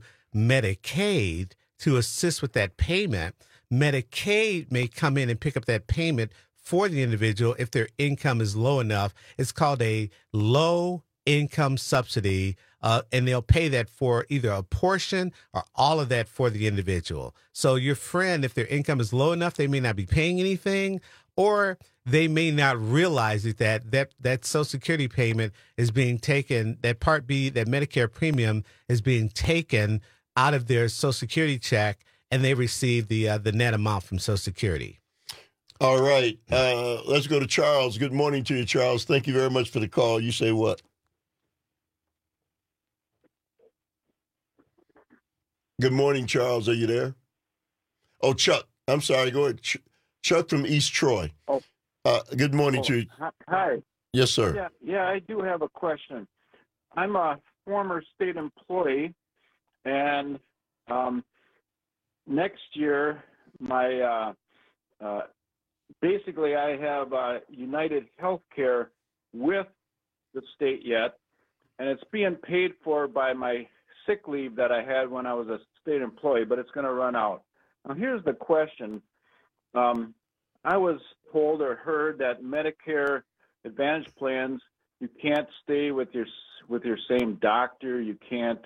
S19: Medicaid to assist with that payment, Medicaid may come in and pick up that payment for the individual if their income is low enough. It's called a low income subsidy, uh, and they'll pay that for either a portion or all of that for the individual. So your friend, if their income is low enough, they may not be paying anything, or they may not realize that that, that, that Social Security payment is being taken, that Part B, that Medicare premium is being taken out of their Social Security check, and they receive the uh, the net amount from Social Security.
S18: All right. Uh, let's go to Charles. Good morning to you, Charles. Thank you very much for the call. You say what? Good morning, Charles. Are you there? Oh, Chuck. I'm sorry. Go ahead. Ch- Chuck from East Troy.
S6: Oh.
S18: Uh, good morning
S6: Oh,
S18: to you.
S6: Hi.
S18: Yes, sir.
S6: Yeah, yeah, I do have a question. I'm a former state employee, and um, next year, my uh, uh, basically I have uh, United Healthcare with the state yet, and it's being paid for by my sick leave that I had when I was a state employee, but it's going to run out. Now, here's the question. Um, I was told or heard that Medicare Advantage plans, you can't stay with your with your same doctor. You can't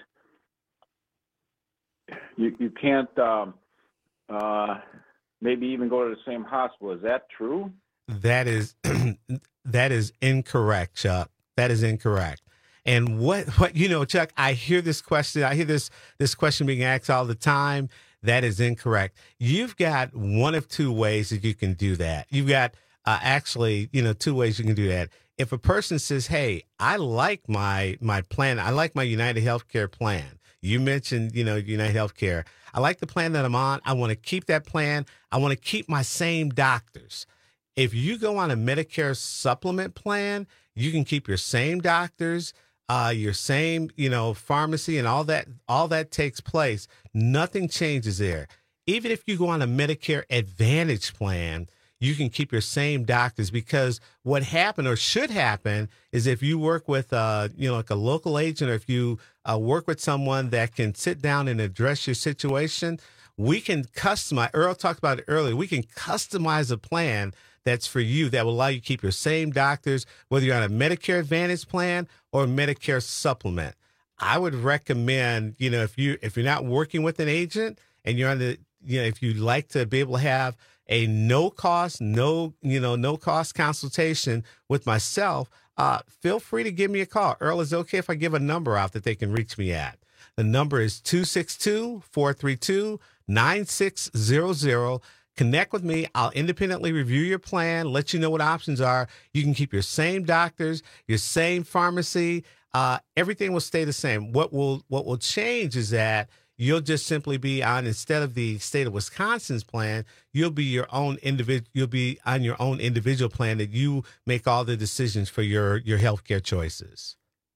S6: you you can't um, uh, maybe even go to the same hospital. Is that true?
S19: That is that is incorrect, Chuck. That is incorrect. And what what you know, Chuck, I hear this question. I hear this this question being asked all the time. That is incorrect. You've got one of two ways that you can do that. You've got uh, actually, you know, two ways you can do that. If a person says, "Hey, I like my my plan. I like my United Healthcare plan." You mentioned, you know, United Healthcare. I like the plan that I'm on. I want to keep that plan. I want to keep my same doctors. If you go on a Medicare supplement plan, you can keep your same doctors, uh, your same, you know, pharmacy, and all that. All that takes place. Nothing changes there. Even if you go on a Medicare Advantage plan, you can keep your same doctors, because what happened or should happen is if you work with, uh, you know, like a local agent, or if you uh, work with someone that can sit down and address your situation, we can customize. Earl talked about it earlier. We can customize a plan that's for you that will allow you to keep your same doctors, whether you're on a Medicare Advantage plan or a Medicare supplement. I would recommend, you know, if you if you're not working with an agent and you're on the, you know, if you'd like to be able to have a no cost, no, you know, no cost consultation with myself, uh, feel free to give me a call. Earl, is it okay if I give a number out that they can reach me at? The number is two six two, four three two, nine six zero zero. Connect with me. I'll independently review your plan, let you know what options are. You can keep your same doctors, your same pharmacy. Uh, everything will stay the same. What will what will change is that you'll just simply be on, instead of the state of Wisconsin's plan, you'll be your own individual. You'll be on your own individual plan that you make all the decisions for your your healthcare choices.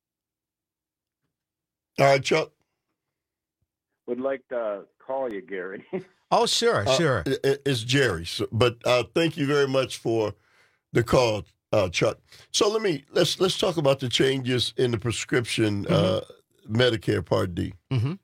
S18: All right, Chuck.
S6: Would like to call you, Gary.
S19: Oh, sure,
S18: Uh,
S19: sure.
S18: it- it's Jerry. So, but uh, thank you very much for the call, uh, Chuck. So let me let's let's talk about the changes in the prescription uh, Medicare Part D.
S19: Mm-hmm.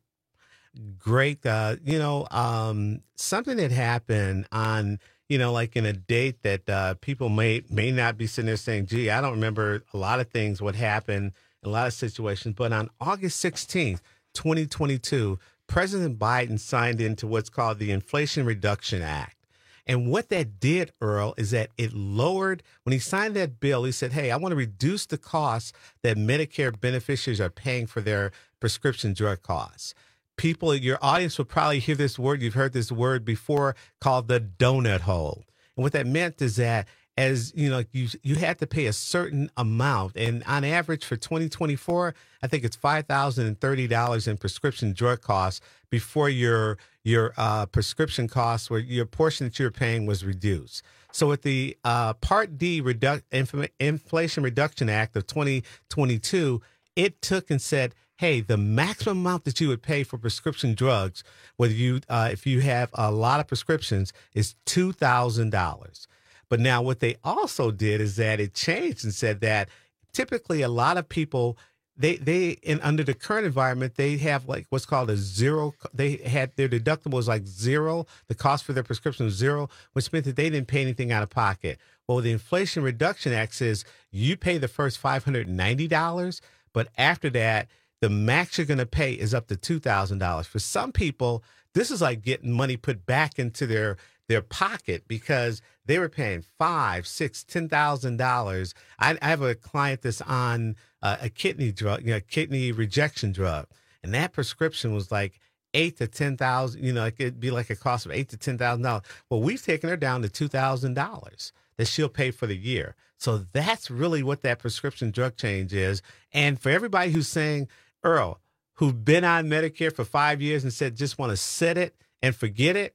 S19: Great. Uh, you know, um, something that happened on, you know, like in a date that uh, people may may not be sitting there saying, gee, I don't remember a lot of things, what happened in a lot of situations. But on August sixteenth, twenty twenty-two, President Biden signed into what's called the Inflation Reduction Act. And what that did, Earl, is that it lowered, when he signed that bill, he said, hey, I want to reduce the costs that Medicare beneficiaries are paying for their prescription drug costs. People, your audience will probably hear this word, you've heard this word before, called the donut hole. And what that meant is that as you know, you you had to pay a certain amount, and on average for twenty twenty-four, I think it's five thousand thirty dollars in prescription drug costs before your your uh, prescription costs, where your portion that you're paying was reduced. So with the uh, Part D Redu- Inf- Inflation Reduction Act of twenty twenty-two, it took and said, hey, the maximum amount that you would pay for prescription drugs, whether you uh, if you have a lot of prescriptions, is two thousand dollars. But now what they also did is that it changed and said that typically a lot of people, they they in under the current environment, they have like what's called a zero. They had their deductible was like zero. The cost for their prescription was zero, which meant that they didn't pay anything out of pocket. Well, the Inflation Reduction Act says you pay the first five hundred ninety dollars, but after that, the max you're going to pay is up to two thousand dollars. For some people, this is like getting money put back into their their pocket because they were paying five, six, ten thousand dollars. I, I have a client that's on uh, a kidney drug, you know, kidney rejection drug, and that prescription was like eight to ten thousand. You know, like it'd be like a cost of eight to ten thousand dollars. Well, we've taken her down to two thousand dollars that she'll pay for the year. So that's really what that prescription drug change is. And for everybody who's saying, Earl, who've been on Medicare for five years and said just want to set it and forget it,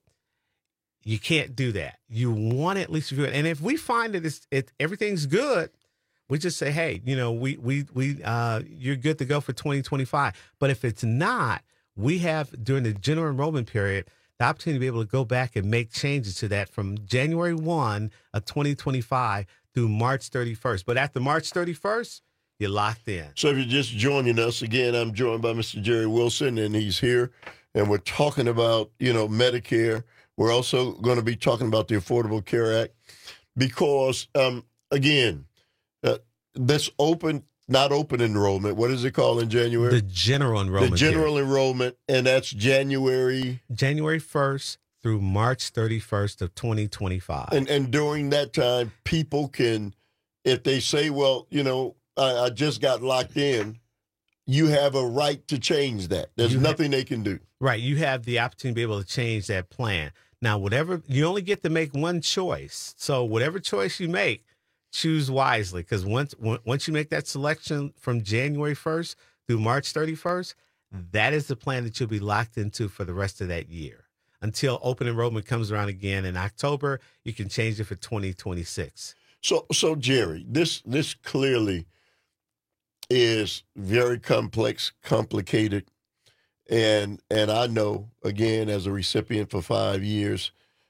S19: you can't do that. You want to at least review it. And if we find that it's, it, everything's good, we just say, hey, you know, we we we uh, you're good to go for twenty twenty-five. But if it's not, we have during the general enrollment period the opportunity to be able to go back and make changes to that from January first of twenty twenty-five through March thirty-first. But after March thirty-first, you're locked in.
S18: So if you're just joining us, again, I'm joined by Mister Jerry Wilson, and he's here, and we're talking about, you know, Medicare. We're also going to be talking about the Affordable Care Act because, um, again, uh, this open, not open enrollment, what is it called in January?
S19: The general enrollment.
S18: The general period. enrollment, and that's January?
S19: January first through March thirty-first of twenty twenty-five.
S18: And, and during that time, people can, if they say, well, you know, I, I just got locked in, you have a right to change that. There's
S19: You
S18: nothing
S19: have-
S18: they can do.
S19: Right. You have the opportunity to be able to change that plan. Now, whatever, you only get to make one choice. So whatever choice you make, choose wisely. Because once once you make that selection from January first through March thirty-first, that is the plan that you'll be locked into for the rest of that year. Until open enrollment comes around again in October, you can change it for twenty twenty-six.
S18: So, so Jerry, this this clearly is very complex, complicated, and and I know, again, as a recipient for five years,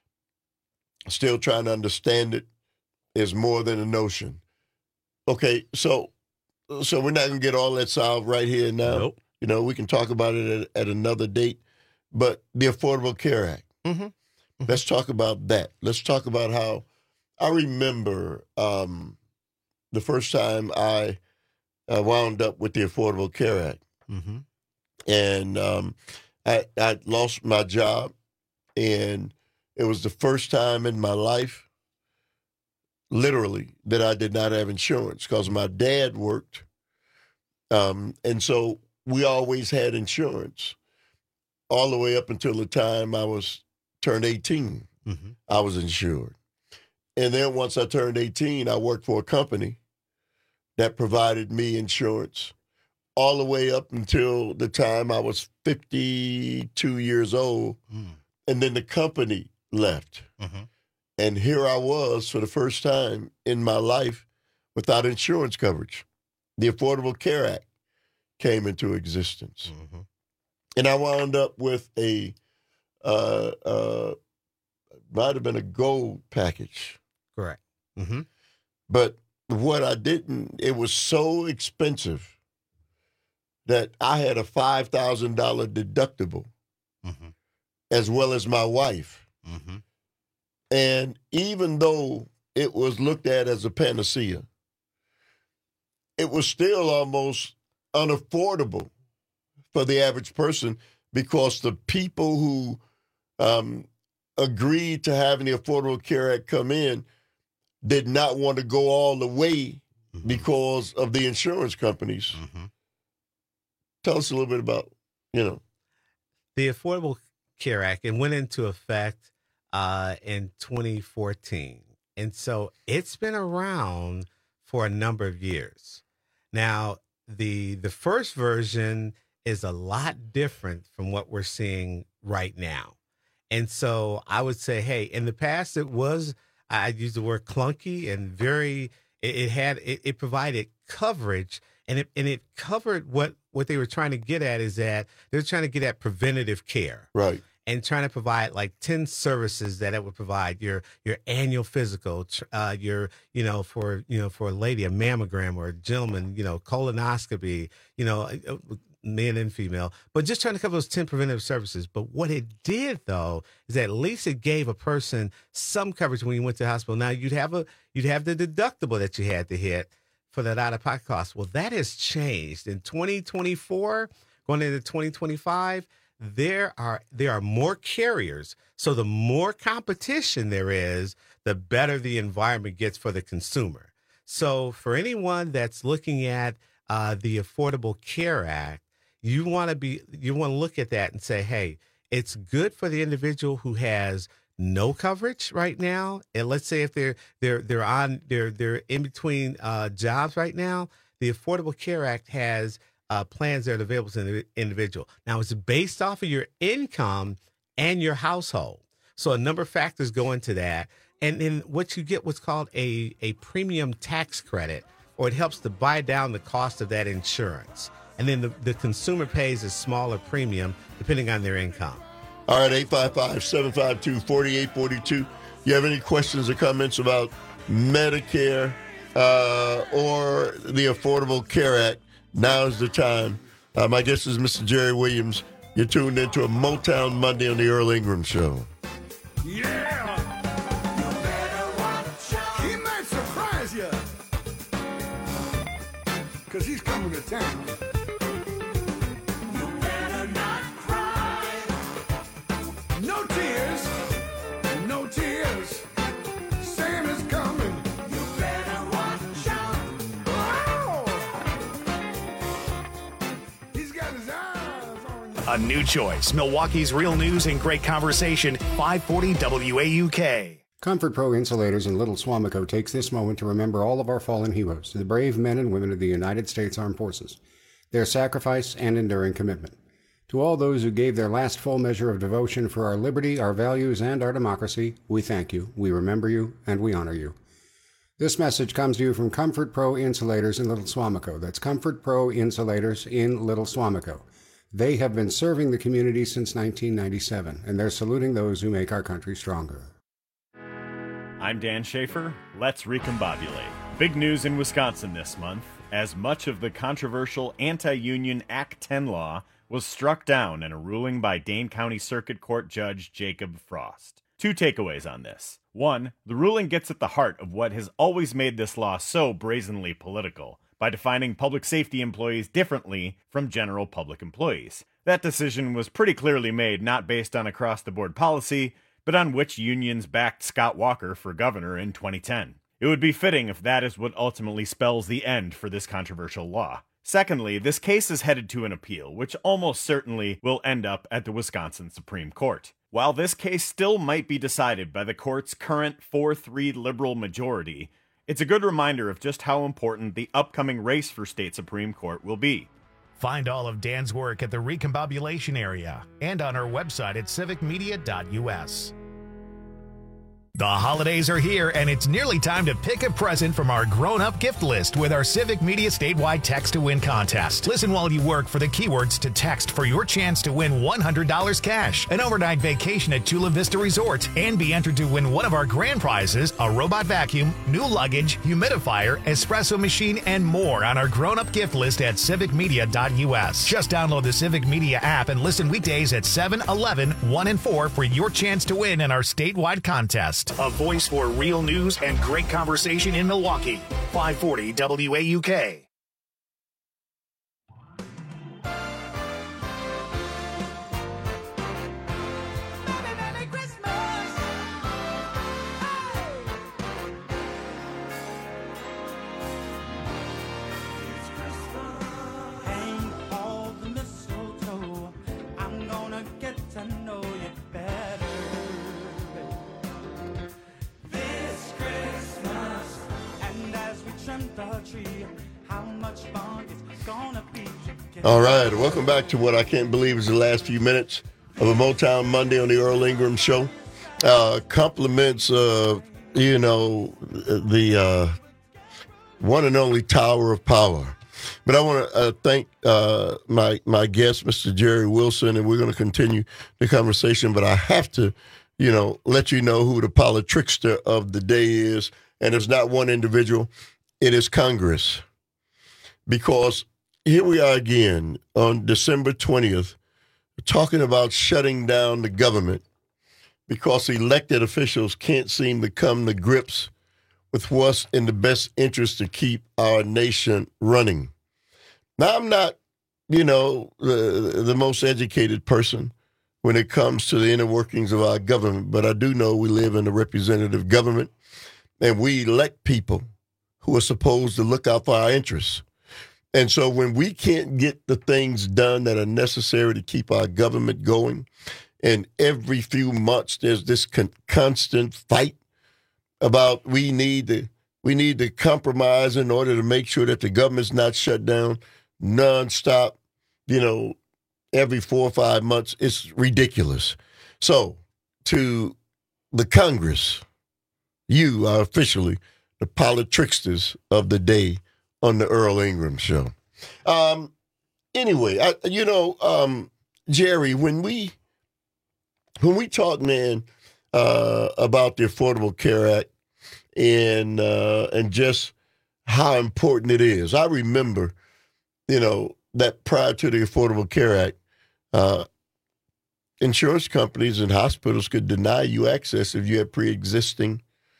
S18: still trying to understand it is more than a notion. Okay, so so we're not gonna get all that solved right here and now.
S19: Nope.
S18: You know, we can talk about it at, at another date. But the Affordable Care Act.
S19: Mm-hmm. Mm-hmm.
S18: Let's talk about that. Let's talk about how I remember um, the first time I uh, wound up with the Affordable Care Act.
S19: Mm-hmm.
S18: And um, I, I lost my job, and it was the first time in my life, literally, that I did not have insurance because my dad worked. Um, and so we always had insurance. All the way up until the time I was turned eighteen,
S19: mm-hmm.
S18: I was insured. And then once I turned eighteen, I worked for a company that provided me insurance all the way up until the time I was fifty-two years old.
S19: Mm.
S18: And then the company left.
S19: Mm-hmm.
S18: And here I was for the first time in my life without insurance coverage. The Affordable Care Act came into existence.
S19: Mm-hmm.
S18: And I wound up with a, uh, uh, might have been a gold package.
S19: Correct. Mm-hmm.
S18: But what I didn't, it was so expensive that I had a five thousand dollars deductible,
S19: mm-hmm.
S18: as well as my wife.
S19: Mm-hmm.
S18: And even though it was looked at as a panacea, it was still almost unaffordable for the average person, because the people who um, agreed to having the Affordable Care Act come in did not want to go all the way mm-hmm. because of the insurance companies.
S19: Mm-hmm.
S18: Tell us a little bit about, you know.
S19: The Affordable Care Act, it went into effect uh, in twenty fourteen. And so it's been around for a number of years. Now, the the first version is a lot different from what we're seeing right now. And so I would say, hey, in the past, it was, I use the word clunky and very, it, it had, it, it provided coverage, and it and it covered what, what they were trying to get at is that they were trying to get at preventative care.
S18: Right.
S19: And trying to provide like ten services that it would provide: your your annual physical, uh, your you know for you know for a lady a mammogram, or a gentleman you know colonoscopy, you know men and female. But just trying to cover those ten preventative services. But what it did though is that at least it gave a person some coverage when you went to the hospital. Now you'd have a you'd have the deductible that you had to hit for that out of pocket cost. Well, that has changed in twenty twenty-four, going into twenty twenty-five. There are there are more carriers, so the more competition there is, the better the environment gets for the consumer. So for anyone that's looking at uh, the Affordable Care Act, you want to be you want to look at that and say, hey, it's good for the individual who has no coverage right now, and let's say if they're they're they're on they're they're in between uh, jobs right now, the Affordable Care Act has Uh, plans that are available to the individual. Now, it's based off of your income and your household. So a number of factors go into that. And then what you get what's called a, a premium tax credit, or it helps to buy down the cost of that insurance. And then the, the consumer pays a smaller premium depending on their income.
S18: All right, eight five five, seven five two, four eight four two. You have any questions or comments about Medicare uh, or the Affordable Care Act? Now is the time. Uh, my guest is Mister Jerry Williams. You're tuned into a Motown Monday on the Earl Ingram Show.
S3: Yeah! You better watch out. He might surprise you. Because he's coming to town. You better not cry. No tears. No tears. Santa's coming. You better watch out.
S7: A new choice. Milwaukee's Real News and Great Conversation, five forty W A U K.
S9: Comfort Pro Insulators in Little Swamico takes this moment to remember all of our fallen heroes, the brave men and women of the United States Armed Forces, their sacrifice and enduring commitment. To all those who gave their last full measure of devotion for our liberty, our values, and our democracy, we thank you, we remember you, and we honor you. This message comes to you from Comfort Pro Insulators in Little Swamico. That's Comfort Pro Insulators in Little Swamico. They have been serving the community since nineteen ninety-seven, and they're saluting those who make our country stronger.
S10: I'm Dan Schaefer. Let's recombobulate. Big news in Wisconsin this month, as much of the controversial anti-union Act ten law was struck down in a ruling by Dane County Circuit Court Judge Jacob Frost. Two takeaways on this. One, the ruling gets at the heart of what has always made this law so brazenly political, by defining public safety employees differently from general public employees. That decision was pretty clearly made not based on across-the-board policy, but on which unions backed Scott Walker for governor in twenty ten. It would be fitting if that is what ultimately spells the end for this controversial law. Secondly, this case is headed to an appeal, which almost certainly will end up at the Wisconsin Supreme Court. While this case still might be decided by the court's current four three liberal majority, it's a good reminder of just how important the upcoming race for state Supreme Court will be.
S7: Find all of Dan's work at the Recombobulation area and on our website at civic media dot u s. The holidays are here, and it's nearly time to pick a present from our grown-up gift list with our Civic Media statewide Text to Win contest. Listen while you work for the keywords to text for your chance to win one hundred dollars cash, an overnight vacation at Chula Vista Resort, and be entered to win one of our grand prizes, a robot vacuum, new luggage, humidifier, espresso machine, and more on our grown-up gift list at civic media dot u s. Just download the Civic Media app and listen weekdays at seven, eleven, one, and four for your chance to win in our statewide contest. A voice for real news and great conversation in Milwaukee. five forty W A U K.
S18: All right, welcome back to what I can't believe is the last few minutes of a Motown Monday on the Earl Ingram Show. Uh, compliments, uh, you know, the uh, one and only Tower of Power. But I want to uh, thank uh, my my guest, Mister Jerry Wilson, and we're going to continue the conversation. But I have to, you know, let you know who the politrickster of the day is, and it's not one individual; it is Congress, because here we are again on December twentieth, talking about shutting down the government because elected officials can't seem to come to grips with what's in the best interest to keep our nation running. Now, I'm not, you know, the, the most educated person when it comes to the inner workings of our government, but I do know we live in a representative government, and we elect people who are supposed to look out for our interests. And so when we can't get the things done that are necessary to keep our government going, and every few months there's this con- constant fight about we need to we need to compromise in order to make sure that the government's not shut down nonstop, you know, every four or five months, it's ridiculous. So to the Congress, you are officially the politricksters of the day on the Earl Ingram Show. Um, anyway, I, you know, um, Jerry, when we when we talk, man, uh, about the Affordable Care Act and uh, and just how important it is, I remember, you know, that prior to the Affordable Care Act, uh, insurance companies and hospitals could deny you access if you had pre-existing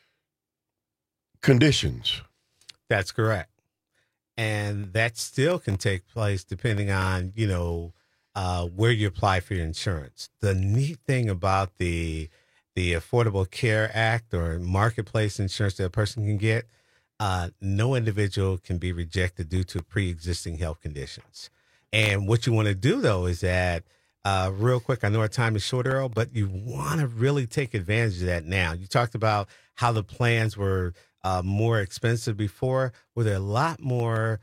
S18: conditions.
S19: That's correct. And that still can take place depending on, you know, uh, where you apply for your insurance. The neat thing about the the Affordable Care Act or marketplace insurance that a person can get, uh, no individual can be rejected due to pre-existing health conditions. And what you want to do, though, is that, uh, real quick, I know our time is short, Earl, but you want to really take advantage of that now. You talked about how the plans were Uh, more expensive before, where they're a lot more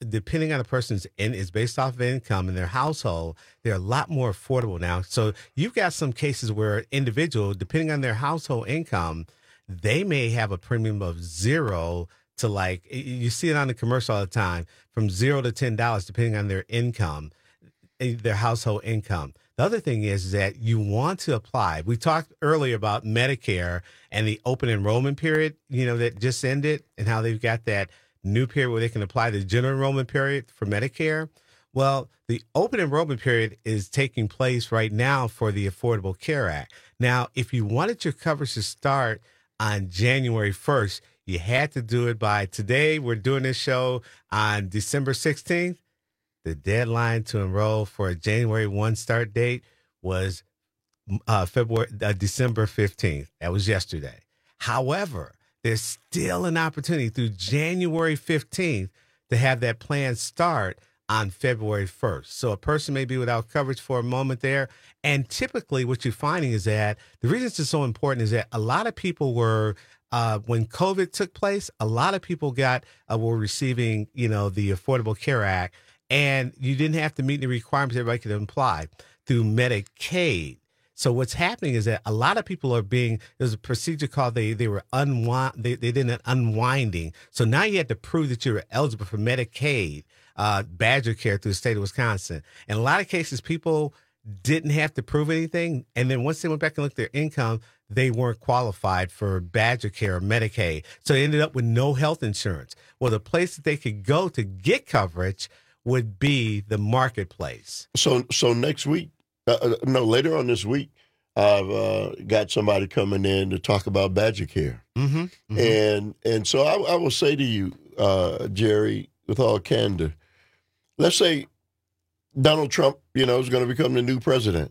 S19: depending on the person's in is based off of income in their household, they're a lot more affordable now. So you've got some cases where an individual, depending on their household income, they may have a premium of zero to like, you see it on the commercial all the time, from zero to ten dollars, depending on their income, their household income. The other thing is that you want to apply. We talked earlier about Medicare and the open enrollment period, you know, that just ended, and how they've got that new period where they can apply the general enrollment period for Medicare. Well, the open enrollment period is taking place right now for the Affordable Care Act. Now, if you wanted your coverage to start on January first, you had to do it by today. We're doing this show on December sixteenth. The deadline to enroll for a January first start date was uh, February, uh, December fifteenth. That was yesterday. However, there's still an opportunity through January fifteenth to have that plan start on February first. So a person may be without coverage for a moment there. And typically what you're finding is that the reason it's so important is that a lot of people were, uh, when COVID took place, a lot of people got, uh, were receiving, you know, the Affordable Care Act, and you didn't have to meet the requirements everybody could apply through Medicaid. So what's happening is that a lot of people are being, there's a procedure called they they were unwind, they, they did an unwinding. So now you had to prove that you were eligible for Medicaid, uh, Badger Care through the state of Wisconsin. In a lot of cases, people didn't have to prove anything. And then once they went back and looked at their income, they weren't qualified for Badger Care or Medicaid. So they ended up with no health insurance. Well, the place that they could go to get coverage would be the marketplace.
S18: So, so next week, uh, no, later on this week, I've uh, got somebody coming in to talk about Badger Care.
S19: Mm-hmm, mm-hmm.
S18: And and so I, I will say to you, uh, Jerry, with all candor, let's say Donald Trump, you know, is going to become the new president.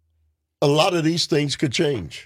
S18: A lot of these things could change.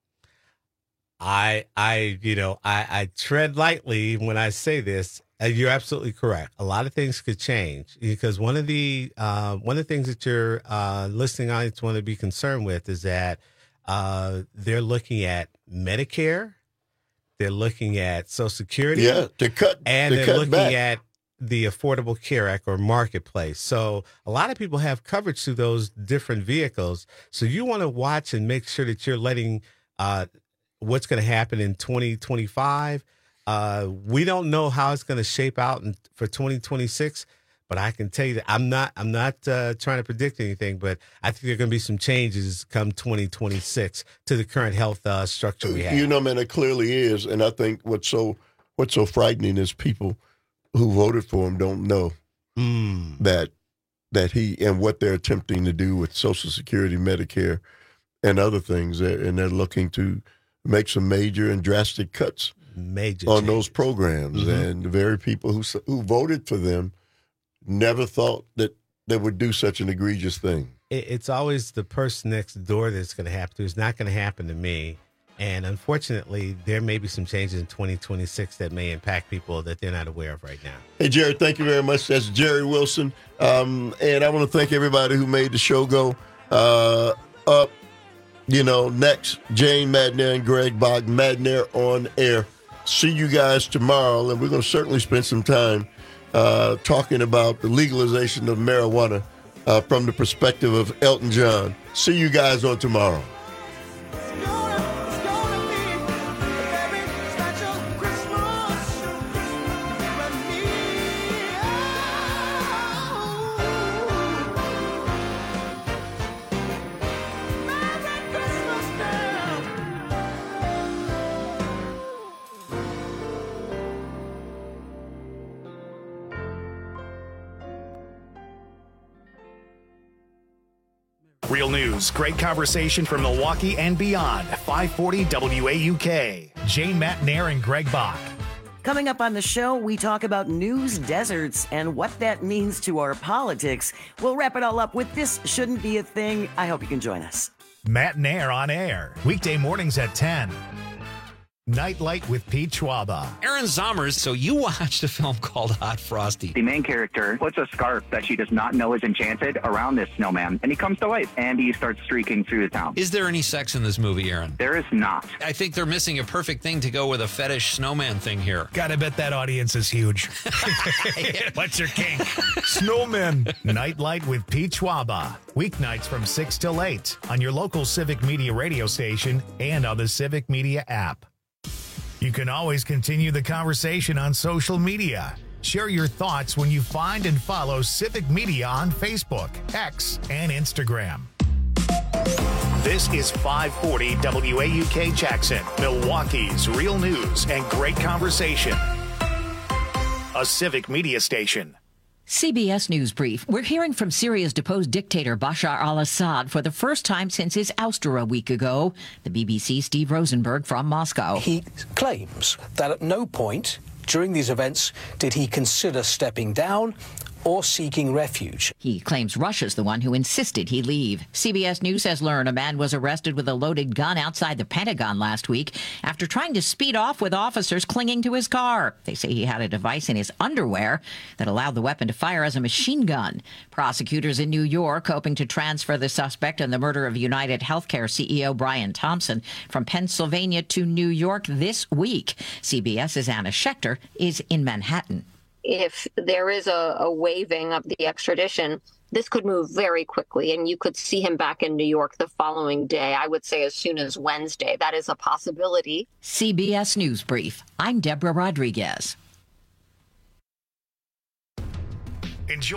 S19: I, I, you know, I, I tread lightly when I say this. Uh, you're absolutely correct. A lot of things could change because one of the uh, one of the things that your uh, listening audience want to be concerned with is that uh, they're looking at Medicare, they're looking at Social Security,
S18: yeah, to cut,
S19: and
S18: to
S19: they're
S18: cut
S19: looking
S18: back.
S19: at the Affordable Care Act or Marketplace. So a lot of people have coverage through those different vehicles. So you want to watch and make sure that you're letting uh, what's going to happen in twenty twenty-five. Uh, we don't know how it's going to shape out in, for twenty twenty-six, but I can tell you that I'm not I'm not uh, trying to predict anything, but I think there are going to be some changes come twenty twenty-six to the current health uh, structure we have.
S18: You know, man, it clearly is, and I think what's so what's so frightening is people who voted for him don't know
S19: mm.
S18: that that he and what they're attempting to do with Social Security, Medicare, and other things, and they're looking to make some major and drastic cuts.
S19: Major
S18: on
S19: changes.
S18: Those programs,
S19: Mm-hmm.
S18: and the very people who who voted for them never thought that they would do such an egregious thing.
S19: It, it's always the person next door that's going to happen to. It's not going to happen to me. And unfortunately, there may be some changes in twenty twenty-six that may impact people that they're not aware of right now.
S18: Hey, Jerry, thank you very much. That's Jerry Wilson. Um, and I want to thank everybody who made the show go uh, up. You know, next, Jane Madnair and Greg Bach, Madnair on air. See you guys tomorrow, and we're going to certainly spend some time uh, talking about the legalization of marijuana uh, from the perspective of Elton John. See you guys on tomorrow.
S7: Real news, great conversation from Milwaukee and beyond. five forty W A U K. Jane Madnair and Greg Bach.
S11: Coming up on the show, we talk about news deserts and what that means to our politics. We'll wrap it all up with This Shouldn't Be a Thing. I hope you can join us.
S7: Madnair on air. Weekday mornings at ten. Nightlight with Pete Schwaba.
S15: Aaron Zommers, so you watched a film called Hot Frosty.
S12: The main character puts a scarf that she does not know is enchanted around this snowman, and he comes to life, and he starts streaking through the town.
S15: Is there any sex in this movie, Aaron?
S12: There is not.
S15: I think they're missing a perfect thing to go with a fetish snowman thing here.
S7: Gotta bet that audience is huge. What's your kink? Snowmen. Nightlight with Pete Schwaba. Weeknights from six till eight on your local Civic Media radio station and on the Civic Media app. You can always continue the conversation on social media. Share your thoughts when you find and follow Civic Media on Facebook, X, and Instagram. This is five forty W A U K Jackson, Milwaukee's real news and great conversation. A Civic Media station.
S13: C B S News Brief. We're hearing from Syria's deposed dictator Bashar al-Assad for the first time since his ouster a week ago. The B B C's Steve Rosenberg from Moscow.
S16: He claims that at no point during these events did he consider stepping down or seeking refuge.
S13: He claims Russia's the one who insisted he leave. C B S News has learned a man was arrested with a loaded gun outside the Pentagon last week after trying to speed off with officers clinging to his car. They say he had a device in his underwear that allowed the weapon to fire as a machine gun. Prosecutors in New York hoping to transfer the suspect in the murder of United Healthcare C E O Brian Thompson from Pennsylvania to New York this week. CBS's Anna Schechter is in Manhattan.
S20: If there is a, a waiving of the extradition, this could move very quickly, and you could see him back in New York the following day. I would say as soon as Wednesday. That is a possibility.
S13: C B S News Brief. I'm Deborah Rodriguez.
S7: Enjoy